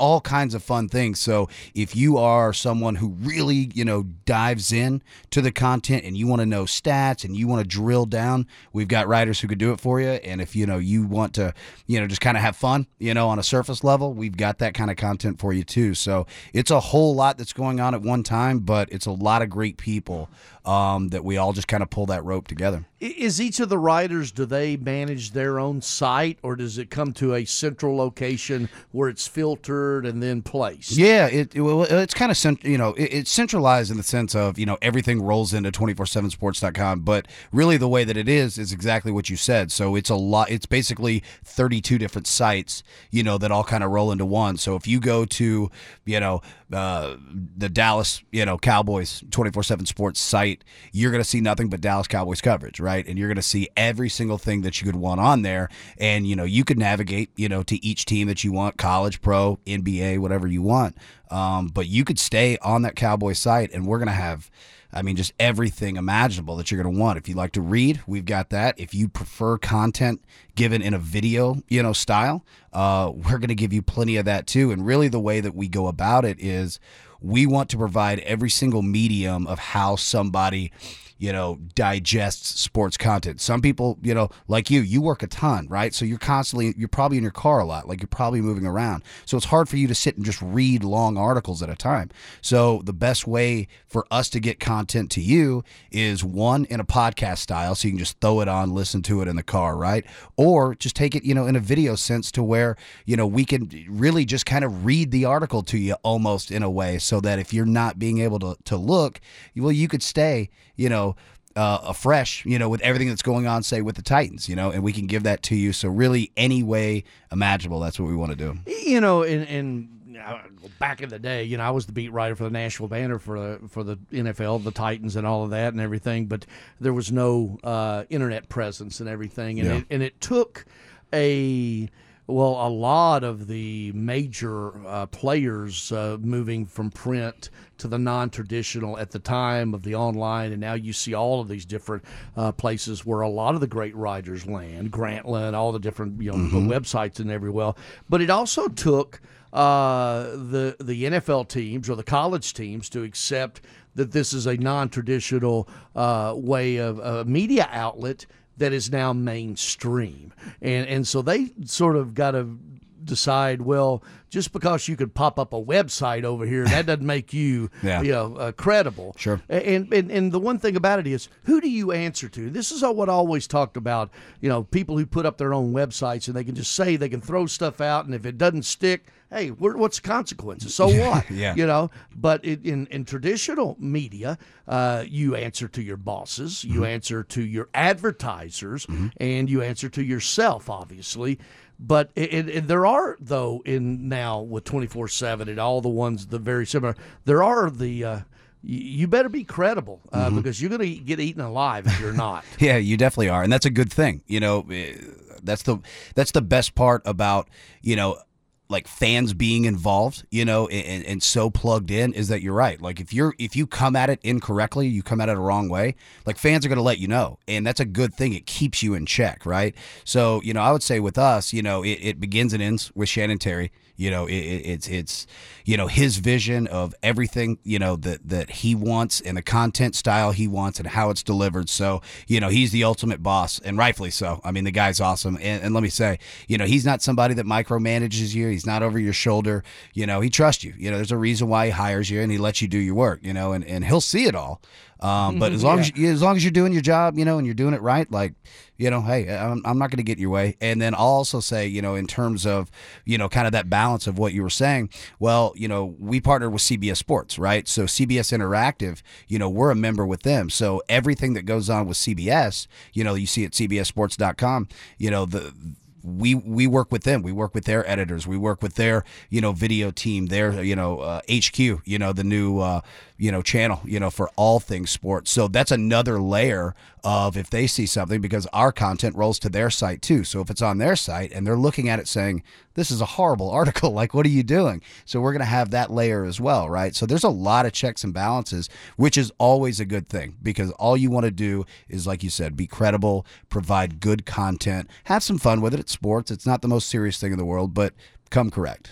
all kinds of fun things. So if you are someone who really, you know, dives in to the content and you want to know stats and you want to drill down, we've got writers who could do it for you. And if, you know, you want to, you know, just kind of have fun, you know, on a surface level, we've got that kind of content for you too. So it's a whole lot that's going on at one time, but it's a lot of great people um, that we all just kind of pull that rope together. Is each of the writers, do they manage their own site, or does it come to a central location where it's filtered and then placed? Yeah, it, it well, it's kind of cent- you know it, it's centralized in the sense of, you know, everything rolls into two forty-seven sports dot com, but really the way that it is is exactly what you said. So it's a lot. It's basically thirty-two different sites, you know, that all kind of roll into one. So if you go to, you know, uh, the Dallas, you know, Cowboys two forty-seven Sports site, you're going to see nothing but Dallas Cowboys coverage, right? And you're going to see every single thing that you could want on there. And, you know, you could navigate, you know, to each team that you want, college, pro, N B A, whatever you want. Um, but you could stay on that Cowboy site, and we're going to have, I mean, just everything imaginable that you're going to want. If you like to read, we've got that. If you prefer content given in a video, you know, style, uh, we're going to give you plenty of that too. And really the way that we go about it is we want to provide every single medium of how somebody, you know, digests sports content. Some people, you know, like you, you work a ton, right? So you're constantly, you're probably in your car a lot, like you're probably moving around. So it's hard for you to sit and just read long articles at a time. So the best way for us to get content to you is one, in a podcast style, so you can just throw it on, listen to it in the car, right? Or just take it, you know, in a video sense to where, you know, we can really just kind of read the article to you almost in a way, so that if you're not being able to, to look, well, you could stay, you know, uh, afresh, you know, with everything that's going on, say, with the Titans, you know, and we can give that to you. So really any way imaginable, that's what we want to do. You know, and, and back in the day, you know, I was the beat writer for the Nashville Banner for the, for the N F L, the Titans and all of that and everything, but there was no uh, internet presence and everything. And, Yeah. it, and it took a... Well, a lot of the major uh, players uh, moving from print to the non-traditional at the time of the online, and now you see all of these different uh, places where a lot of the great writers land, Grantland, all the different, you know, Mm-hmm. the websites and everywhere. But it also took uh, the the N F L teams or the college teams to accept that this is a non-traditional uh, way of a media outlet that is now mainstream. And and so they sort of got to decide, well, just because you could pop up a website over here, that doesn't make you, Yeah. you know, uh, credible. Sure. And, and and the one thing about it is, who do you answer to? This is what I always talked about, you know, people who put up their own websites and they can just say, they can throw stuff out, and if it doesn't stick, hey, what's the consequences? So what? Yeah. You know, but it, in, in traditional media, uh, you answer to your bosses, you Mm-hmm. answer to your advertisers, and you answer to yourself, obviously. But it, it, it- there are, though, in now with twenty-four seven and all the ones, the very similar, there are the, uh, y- you better be credible uh, Mm-hmm. because you're going to get eaten alive if you're not. Yeah, you definitely are, and that's a good thing. You know, eh, that's the that's the best part about, you know, like fans being involved, you know, and, and so plugged in, is that you're right. Like if you're if you come at it incorrectly, you come at it a wrong way, like fans are going to let you know, and that's a good thing. It keeps you in check, right? So, you know, I would say with us, you know, it, it begins and ends with Shannon Terry. You know, it, it, it's it's you know his vision of everything, you know, that that he wants and the content style he wants and how it's delivered. So, you know, he's the ultimate boss, and rightfully so. I mean, the guy's awesome, and, and let me say, you know, he's not somebody that micromanages you. He's not over your shoulder. You know, he trusts you. You know, there's a reason why he hires you, and he lets you do your work. You know, and, and he'll see it all. Um, but as long Yeah. as you, as long as you're doing your job, you know, and you're doing it right, like, you know, hey, I'm, I'm not going to get in your way. And then I'll also say, you know, in terms of, you know, kind of that balance of what you were saying, well, you know, we partner with C B S Sports, right? So C B S Interactive, you know, we're a member with them. So everything that goes on with C B S, you know, you see at C B S sports dot com, you know, the we we work with them. We work with their editors. We work with their, you know, video team, their, you know, uh, H Q, you know, the new, uh, you know, channel, you know, for all things sports. So that's another layer of if they see something, because our content rolls to their site too. So if it's on their site and they're looking at it saying, this is a horrible article, like, what are you doing? So we're going to have that layer as well, right? So there's a lot of checks and balances, which is always a good thing, because all you want to do is, like you said, be credible, provide good content, have some fun with it. It's sports. It's not the most serious thing in the world, but come correct.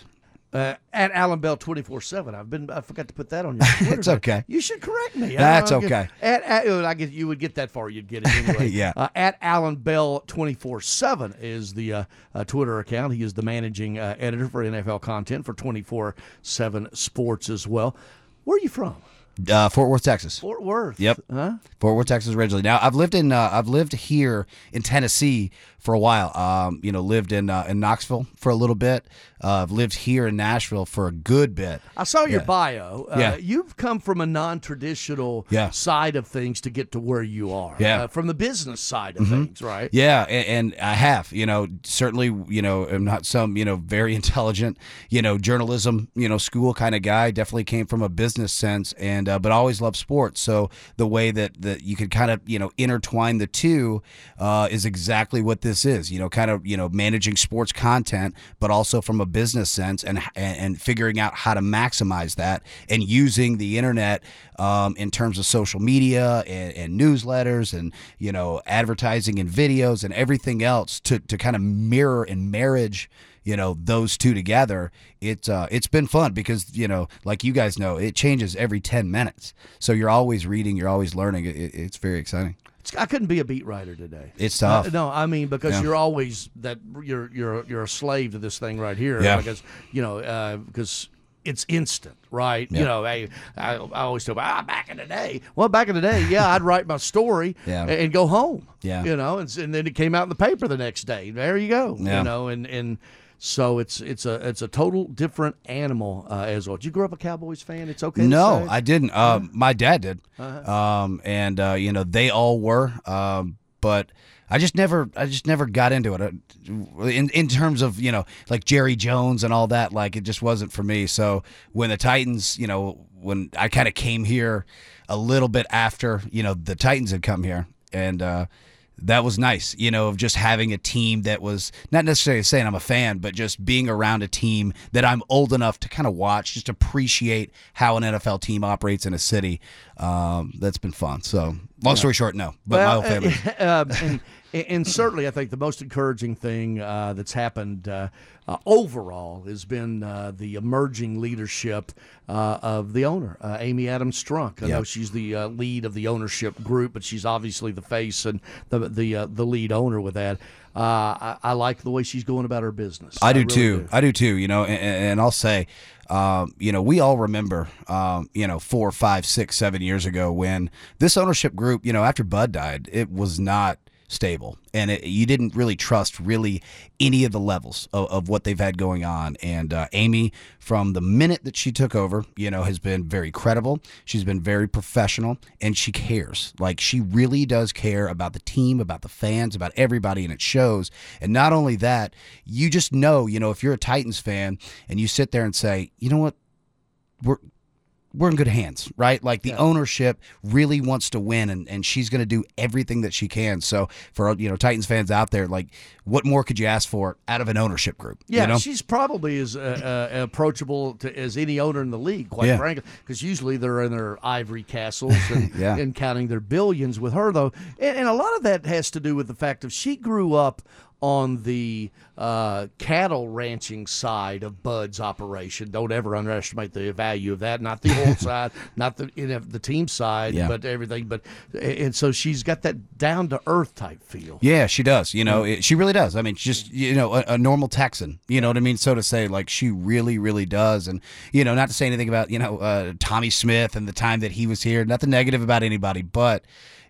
Uh, at Alan Bell twenty-four seven. I've been. I forgot to put that on your Twitter. It's okay. You should correct me. That's uh, okay. At, at, I guess you would get that far. You'd get it anyway. Yeah. Uh, at Alan Bell twenty-four seven is the uh, uh, Twitter account. He is the managing uh, editor for N F L content for twenty-four seven Sports as well. Where are you from? Uh, Fort Worth, Texas. Fort Worth. Yep. Huh? Fort Worth, Texas originally. Now I've lived in uh, I've lived here in Tennessee for a while. Um, you know, lived in uh, in Knoxville for a little bit. Uh, I've lived here in Nashville for a good bit. I saw your Yeah. bio. Uh, Yeah. You've come from a non-traditional Yeah. side of things to get to where you are. Yeah. Uh, from the business side of Mhm. things, right? Yeah, and, and I have, you know, certainly, you know, I'm not some, you know, very intelligent, you know, journalism, you know, school kind of guy. Definitely came from a business sense, and uh, but always loved sports. So the way that that you could kind of, you know, intertwine the two uh, is exactly what this is. You know, kind of, you know, managing sports content, but also from a business sense, and and, and figuring out how to maximize that, and using the internet um, in terms of social media and, and newsletters and, you know, advertising and videos and everything else to, to kind of mirror and marriage, you know, those two together. It, uh, it's been fun because, you know, like you guys know, it changes every ten minutes. So you're always reading, you're always learning. It, it's very exciting. I couldn't be a beat writer today. It's tough. Uh, no, I mean because Yeah. you're always that you're you're you're a slave to this thing right here. Yeah. Because you know uh, because it's instant, right? Yeah. You know, I, I I always tell ah back in the day. Well, back in the day, yeah, I'd write my story Yeah. and, and go home. Yeah. You know, and, and then it came out in the paper the next day. There you go. Yeah. You know, and and. So it's it's a it's a total different animal uh, as well. Did you grow up a Cowboys fan? It's okay. No, to say? I didn't. Uh, my dad did, Uh-huh. um, and uh, you know they all were, um, but I just never, I just never got into it. Uh, In in terms of you know like Jerry Jones and all that, like it just wasn't for me. So when the Titans, you know, when I kind of came here a little bit after, you know, the Titans had come here, and uh, that was nice, you know, of just having a team that was not necessarily saying I'm a fan, but just being around a team that I'm old enough to kind of watch, just appreciate how an N F L team operates in a city. Um, that's been fun. So, long story short, no, but well, my whole family. Uh, and, and certainly, I think the most encouraging thing uh, that's happened uh, uh, overall has been uh, the emerging leadership uh, of the owner, uh, Amy Adams Strunk. I know Yep. she's the uh, lead of the ownership group, but she's obviously the face and the the uh, the lead owner with that. Uh, I, I like the way she's going about her business. I do really too. do. I do too. You know, and, and I'll say, um, you know, we all remember, um, you know, four, five, six, seven years ago when this ownership group, you know, after Bud died, it was not stable, and it, you didn't really trust really any of the levels of, of what they've had going on. And uh, Amy, from the minute that she took over, you know, has been very credible. She's been very professional, and she cares. Like, she really does care about the team, about the fans, about everybody, and it shows. And not only that, you just know, you know, if you're a Titans fan and you sit there and say, you know what, we're we're in good hands, right? Like the Yeah. ownership really wants to win, and, and she's going to do everything that she can. So for, you know, Titans fans out there, like, what more could you ask for out of an ownership group? Yeah, you know? she's probably as uh, uh, approachable to, as any owner in the league, quite Yeah. frankly, because usually they're in their ivory castles and, Yeah. and counting their billions. With her, though, and, and a lot of that has to do with the fact that she grew up on the uh, cattle ranching side of Bud's operation. Don't ever underestimate the value of that. Not the whole side, not the you know, the team side, Yeah. but everything. But and so she's got that down to earth type feel. Yeah, she does. You know, it, she really does. I mean, just, you know, a, a normal Texan, you know what I mean? So to say, like, she really, really does. And, you know, not to say anything about, you know, uh, Tommy Smith and the time that he was here, nothing negative about anybody, but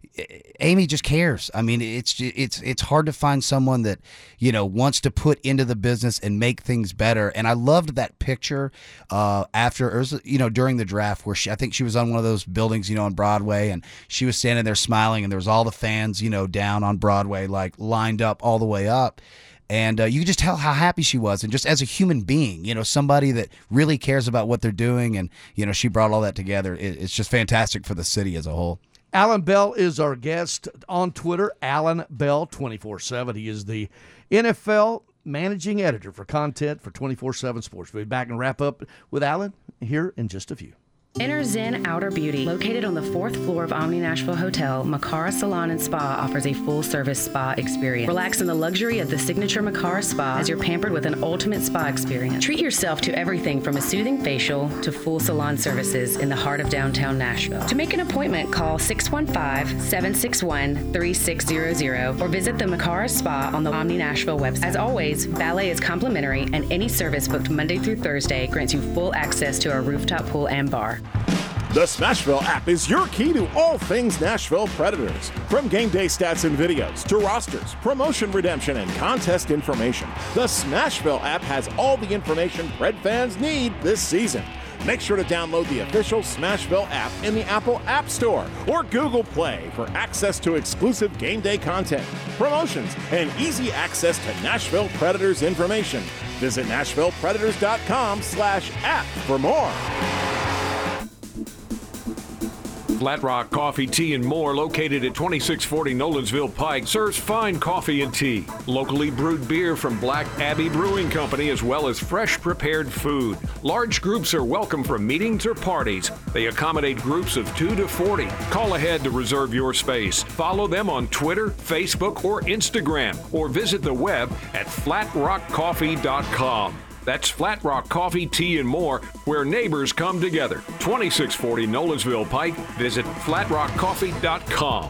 Amy just cares. I mean, it's it's it's hard to find someone that, you know, wants to put into the business and make things better. And I loved that picture uh, after, or was, you know, during the draft where she, I think she was on one of those buildings, you know, on Broadway, and she was standing there smiling, and there was all the fans, you know, down on Broadway, like lined up all the way up. And uh, you could just tell how happy she was. And just as a human being, you know, somebody that really cares about what they're doing. And, you know, she brought all that together. It, it's just fantastic for the city as a whole. Alan Bell is our guest on Twitter, Alan Bell twenty-four seven. He is the N F L managing editor for content for twenty-four seven Sports. We'll be back and wrap up with Alan here in just a few. Enter Zen Outer Beauty. Located on the fourth floor of Omni Nashville Hotel, Makara Salon and Spa offers a full-service spa experience. Relax in the luxury of the signature Makara Spa as you're pampered with an ultimate spa experience. Treat yourself to everything from a soothing facial to full salon services in the heart of downtown Nashville. To make an appointment, call six one five, seven six one, three six zero zero or visit the Makara Spa on the Omni Nashville website. As always, valet is complimentary, and any service booked Monday through Thursday grants you full access to our rooftop pool and bar. The Smashville app is your key to all things Nashville Predators. From game day stats and videos to rosters, promotion redemption, and contest information, the Smashville app has all the information Pred fans need this season. Make sure to download the official Smashville app in the Apple App Store or Google Play for access to exclusive game day content, promotions, and easy access to Nashville Predators information. Visit nashville predators dot com slash app for more. Flat Rock Coffee, Tea, and More, located at twenty-six forty Nolensville Pike, serves fine coffee and tea, locally brewed beer from Black Abbey Brewing Company, as well as fresh prepared food. Large groups are welcome for meetings or parties. They accommodate groups of two to forty. Call ahead to reserve your space. Follow them on Twitter, Facebook, or Instagram, or visit the web at flat rock coffee dot com. That's Flat Rock Coffee, Tea, and More, where neighbors come together. twenty-six forty Nolensville Pike. Visit flat rock coffee dot com.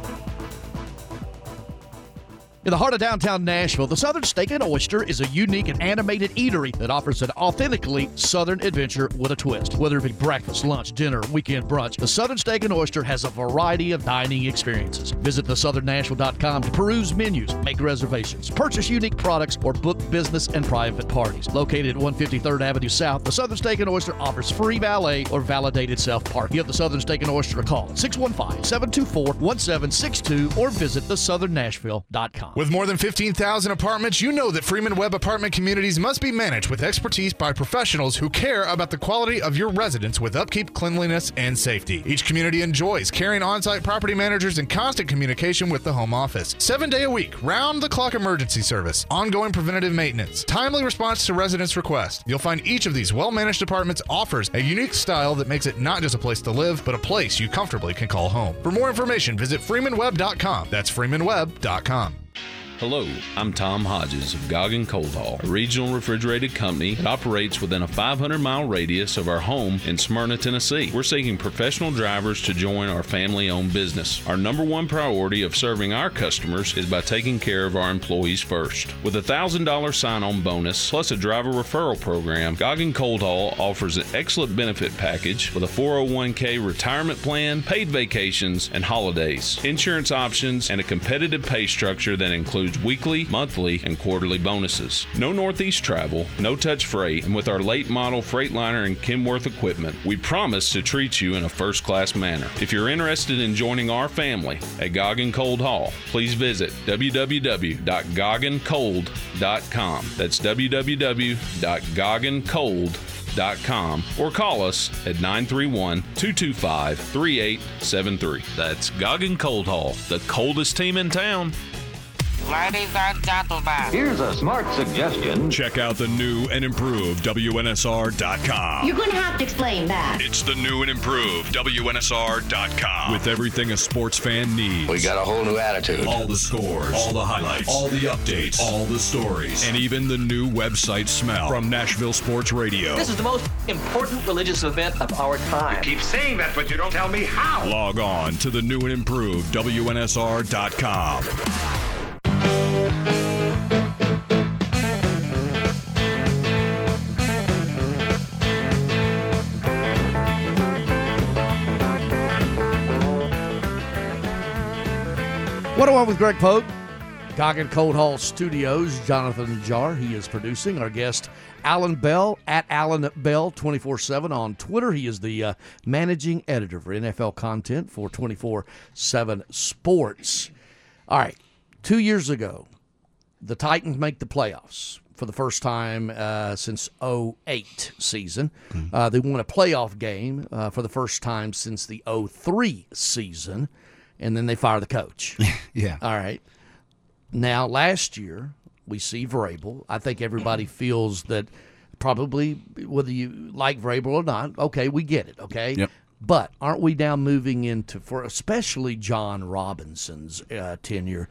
In the heart of downtown Nashville, the Southern Steak and Oyster is a unique and animated eatery that offers an authentically Southern adventure with a twist. Whether it be breakfast, lunch, dinner, weekend brunch, the Southern Steak and Oyster has a variety of dining experiences. Visit the southern nashville dot com to peruse menus, make reservations, purchase unique products, or book business and private parties. Located at one fifty-third Avenue South, the Southern Steak and Oyster offers free valet or validated self-parking. Give the Southern Steak and Oyster a call at six one five, seven two four, one seven six two or visit the southern nashville dot com. With more than fifteen thousand apartments, you know that Freeman Webb Apartment Communities must be managed with expertise by professionals who care about the quality of your residence with upkeep, cleanliness, and safety. Each community enjoys caring on-site property managers in constant communication with the home office. Seven day a week, round-the-clock emergency service, ongoing preventative maintenance, timely response to residents' requests. You'll find each of these well-managed apartments offers a unique style that makes it not just a place to live, but a place you comfortably can call home. For more information, visit freeman webb dot com. That's freeman webb dot com. Hello, I'm Tom Hodges of Goggin Cold Haul, a regional refrigerated company that operates within a five hundred mile radius of our home in Smyrna, Tennessee. We're seeking professional drivers to join our family-owned business. Our number one priority of serving our customers is by taking care of our employees first. With a one thousand dollars sign-on bonus plus a driver referral program, Goggin Cold Haul offers an excellent benefit package with a four oh one k retirement plan, paid vacations, and holidays, insurance options, and a competitive pay structure that includes weekly, monthly, and quarterly bonuses. No Northeast travel, no touch freight, and with our late model Freightliner and Kenworth equipment, we promise to treat you in a first-class manner. If you're interested in joining our family at Goggin Cold Haul, please visit w w w dot goggin cold dot com. That's w w w dot goggin cold dot com or call us at nine three one, two two five, three eight seven three. That's Goggin Cold Haul, the coldest team in town. Ladies and gentlemen, here's a smart suggestion. Check out the new and improved W N S R dot com. You're going to have to explain that. It's the new and improved W N S R dot com. With everything a sports fan needs. We got a whole new attitude. All the scores, all the highlights, all the updates, all the stories, and even the new website smell from Nashville Sports Radio. This is the most important religious event of our time. You keep saying that, but you don't tell me how. Log on to the new and improved W N S R dot com. one oh one with Greg Pogue, Goggin Cold Haul Studios. Jonathan Jar, he is producing. Our guest, Alan Bell, at Alan Bell twenty-four seven on Twitter. He is the uh, managing editor for N F L content for twenty-four seven Sports. All right, two years ago, the Titans make the playoffs for the first time uh, since oh eight season. Mm-hmm. Uh, they won a playoff game uh, for the first time since the oh three season. And then they fire the coach. Yeah. All right. Now, last year, we see Vrabel. I think everybody feels that probably, whether you like Vrabel or not, okay, we get it, okay? Yep. But aren't we now moving into, for especially John Robinson's uh, tenure,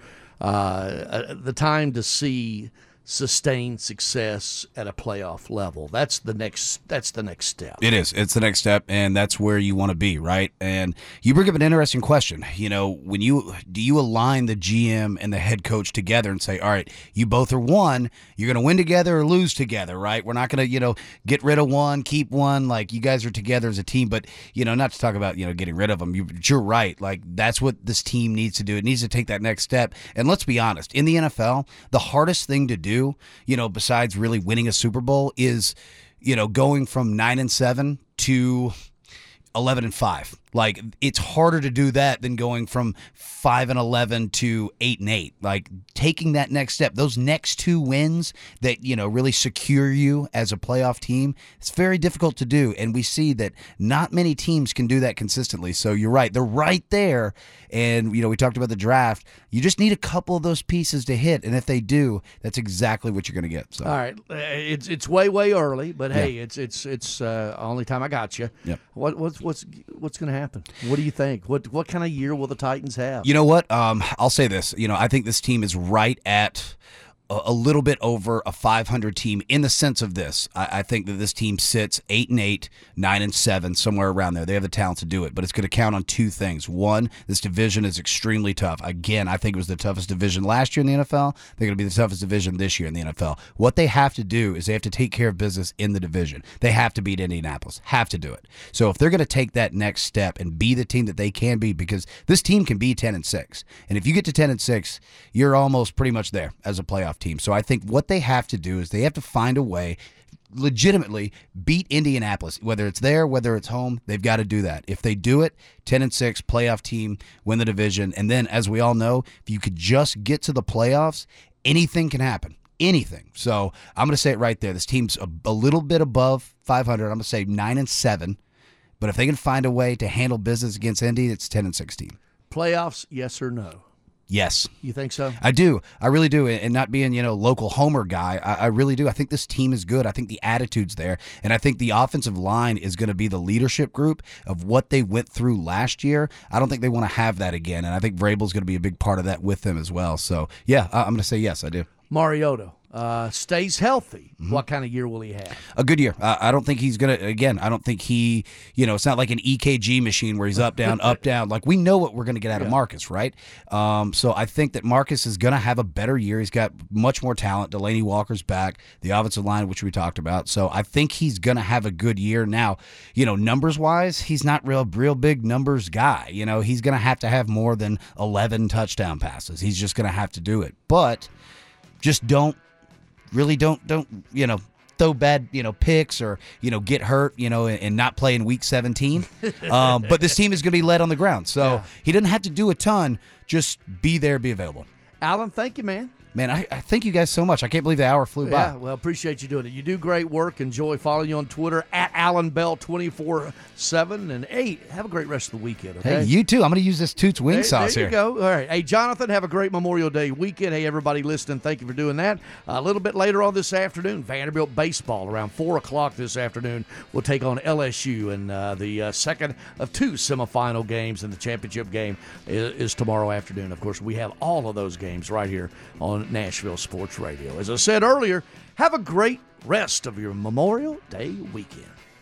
uh, the time to see sustained success at a playoff level? That's the next. That's the next step. It is. It's the next step, and that's where you want to be, right? And you bring up an interesting question. You know, when you do you align the G M and the head coach together and say, all right, you both are one. You're going to win together or lose together, right? We're not going to, you know, get rid of one, keep one. Like, you guys are together as a team. But, you know, not to talk about, you know, getting rid of them. You, you're right. Like, that's what this team needs to do. It needs to take that next step. And let's be honest, in the N F L, the hardest thing to do, you know, besides really winning a Super Bowl is, you know, going from nine and seven to eleven and five. Like, it's harder to do that than going from five and eleven to eight and eight. Like, taking that next step, those next two wins that, you know, really secure you as a playoff team, it's very difficult to do. And we see that not many teams can do that consistently. So you're right. They're right there. And, you know, we talked about the draft. You just need a couple of those pieces to hit. And if they do, that's exactly what you're going to get. So. All right. It's it's way, way early. But, hey, yeah. it's it's it's uh, only time I got you. Yep. What, what's what's, what's going to happen? What do you think? What what kind of year will the Titans have? You know what? Um, I'll say this. You know, I think this team is right at a, a little bit over a five hundred team in the sense of this. I, I think that this team sits eight and eight, nine and seven, somewhere around there. They have the talent to do it, but it's going to count on two things. One, this division is extremely tough. Again, I think it was the toughest division last year in the N F L. They're going to be the toughest division this year in the N F L. What they have to do is they have to take care of business in the division. They have to beat Indianapolis. Have to do it. So if they're going to take that next step and be the team that they can be, because this team can be ten and six, and if you get to ten and six, you're almost pretty much there as a playoff team. So I think what they have to do is they have to find a way legitimately beat Indianapolis, whether it's there, whether it's home. They've got to do that. If they do it, ten and six, playoff team, win the division, and then, as we all know, if you could just get to the playoffs, anything can happen. Anything. So I'm going to say it right there. This team's a, a little bit above five hundred. I'm going to say nine and seven. But if they can find a way to handle business against Indy, it's ten and sixteen. Playoffs, yes or no? Yes. You think so? I do. I really do. And not being, you know, local homer guy, I, I really do. I think this team is good. I think the attitude's there. And I think the offensive line is going to be the leadership group of what they went through last year. I don't think they want to have that again. And I think Vrabel's going to be a big part of that with them as well. So, yeah, I'm going to say yes, I do. Mariota uh, stays healthy. Mm-hmm. What kind of year will he have? A good year. Uh, I don't think he's going to, again, I don't think he, you know, it's not like an E K G machine where he's up, down, up, down. Like, we know what we're going to get out yeah. of Marcus, right? Um, so I think that Marcus is going to have a better year. He's got much more talent. Delaney Walker's back, the offensive line, which we talked about. So I think he's going to have a good year. Now, you know, numbers-wise, he's not real, real big numbers guy. You know, he's going to have to have more than eleven touchdown passes. He's just going to have to do it. But just don't, really don't, don't, you know, throw bad, you know, picks or, you know, get hurt, you know, and, and not play in week seventeen. Um, but this team is going to be led on the ground. So yeah. he doesn't have to do a ton. Just be there, be available. Alan, thank you, man. Man, I, I thank you guys so much. I can't believe the hour flew yeah, by. Well, appreciate you doing it. You do great work. Enjoy following you on Twitter at Alan Bell twenty-four seven. And, hey, have a great rest of the weekend, okay? Hey, you too. I'm going to use this Toots wing there, sauce there here. There you go. All right. Hey, Jonathan, have a great Memorial Day weekend. Hey, everybody listening, thank you for doing that. A little bit later on this afternoon, Vanderbilt baseball around four o'clock this afternoon will take on L S U. And uh, the uh, second of two semifinal games in the championship game is, is tomorrow afternoon. Of course, we have all of those games right here on Nashville Sports Radio. As I said earlier, have a great rest of your Memorial Day weekend.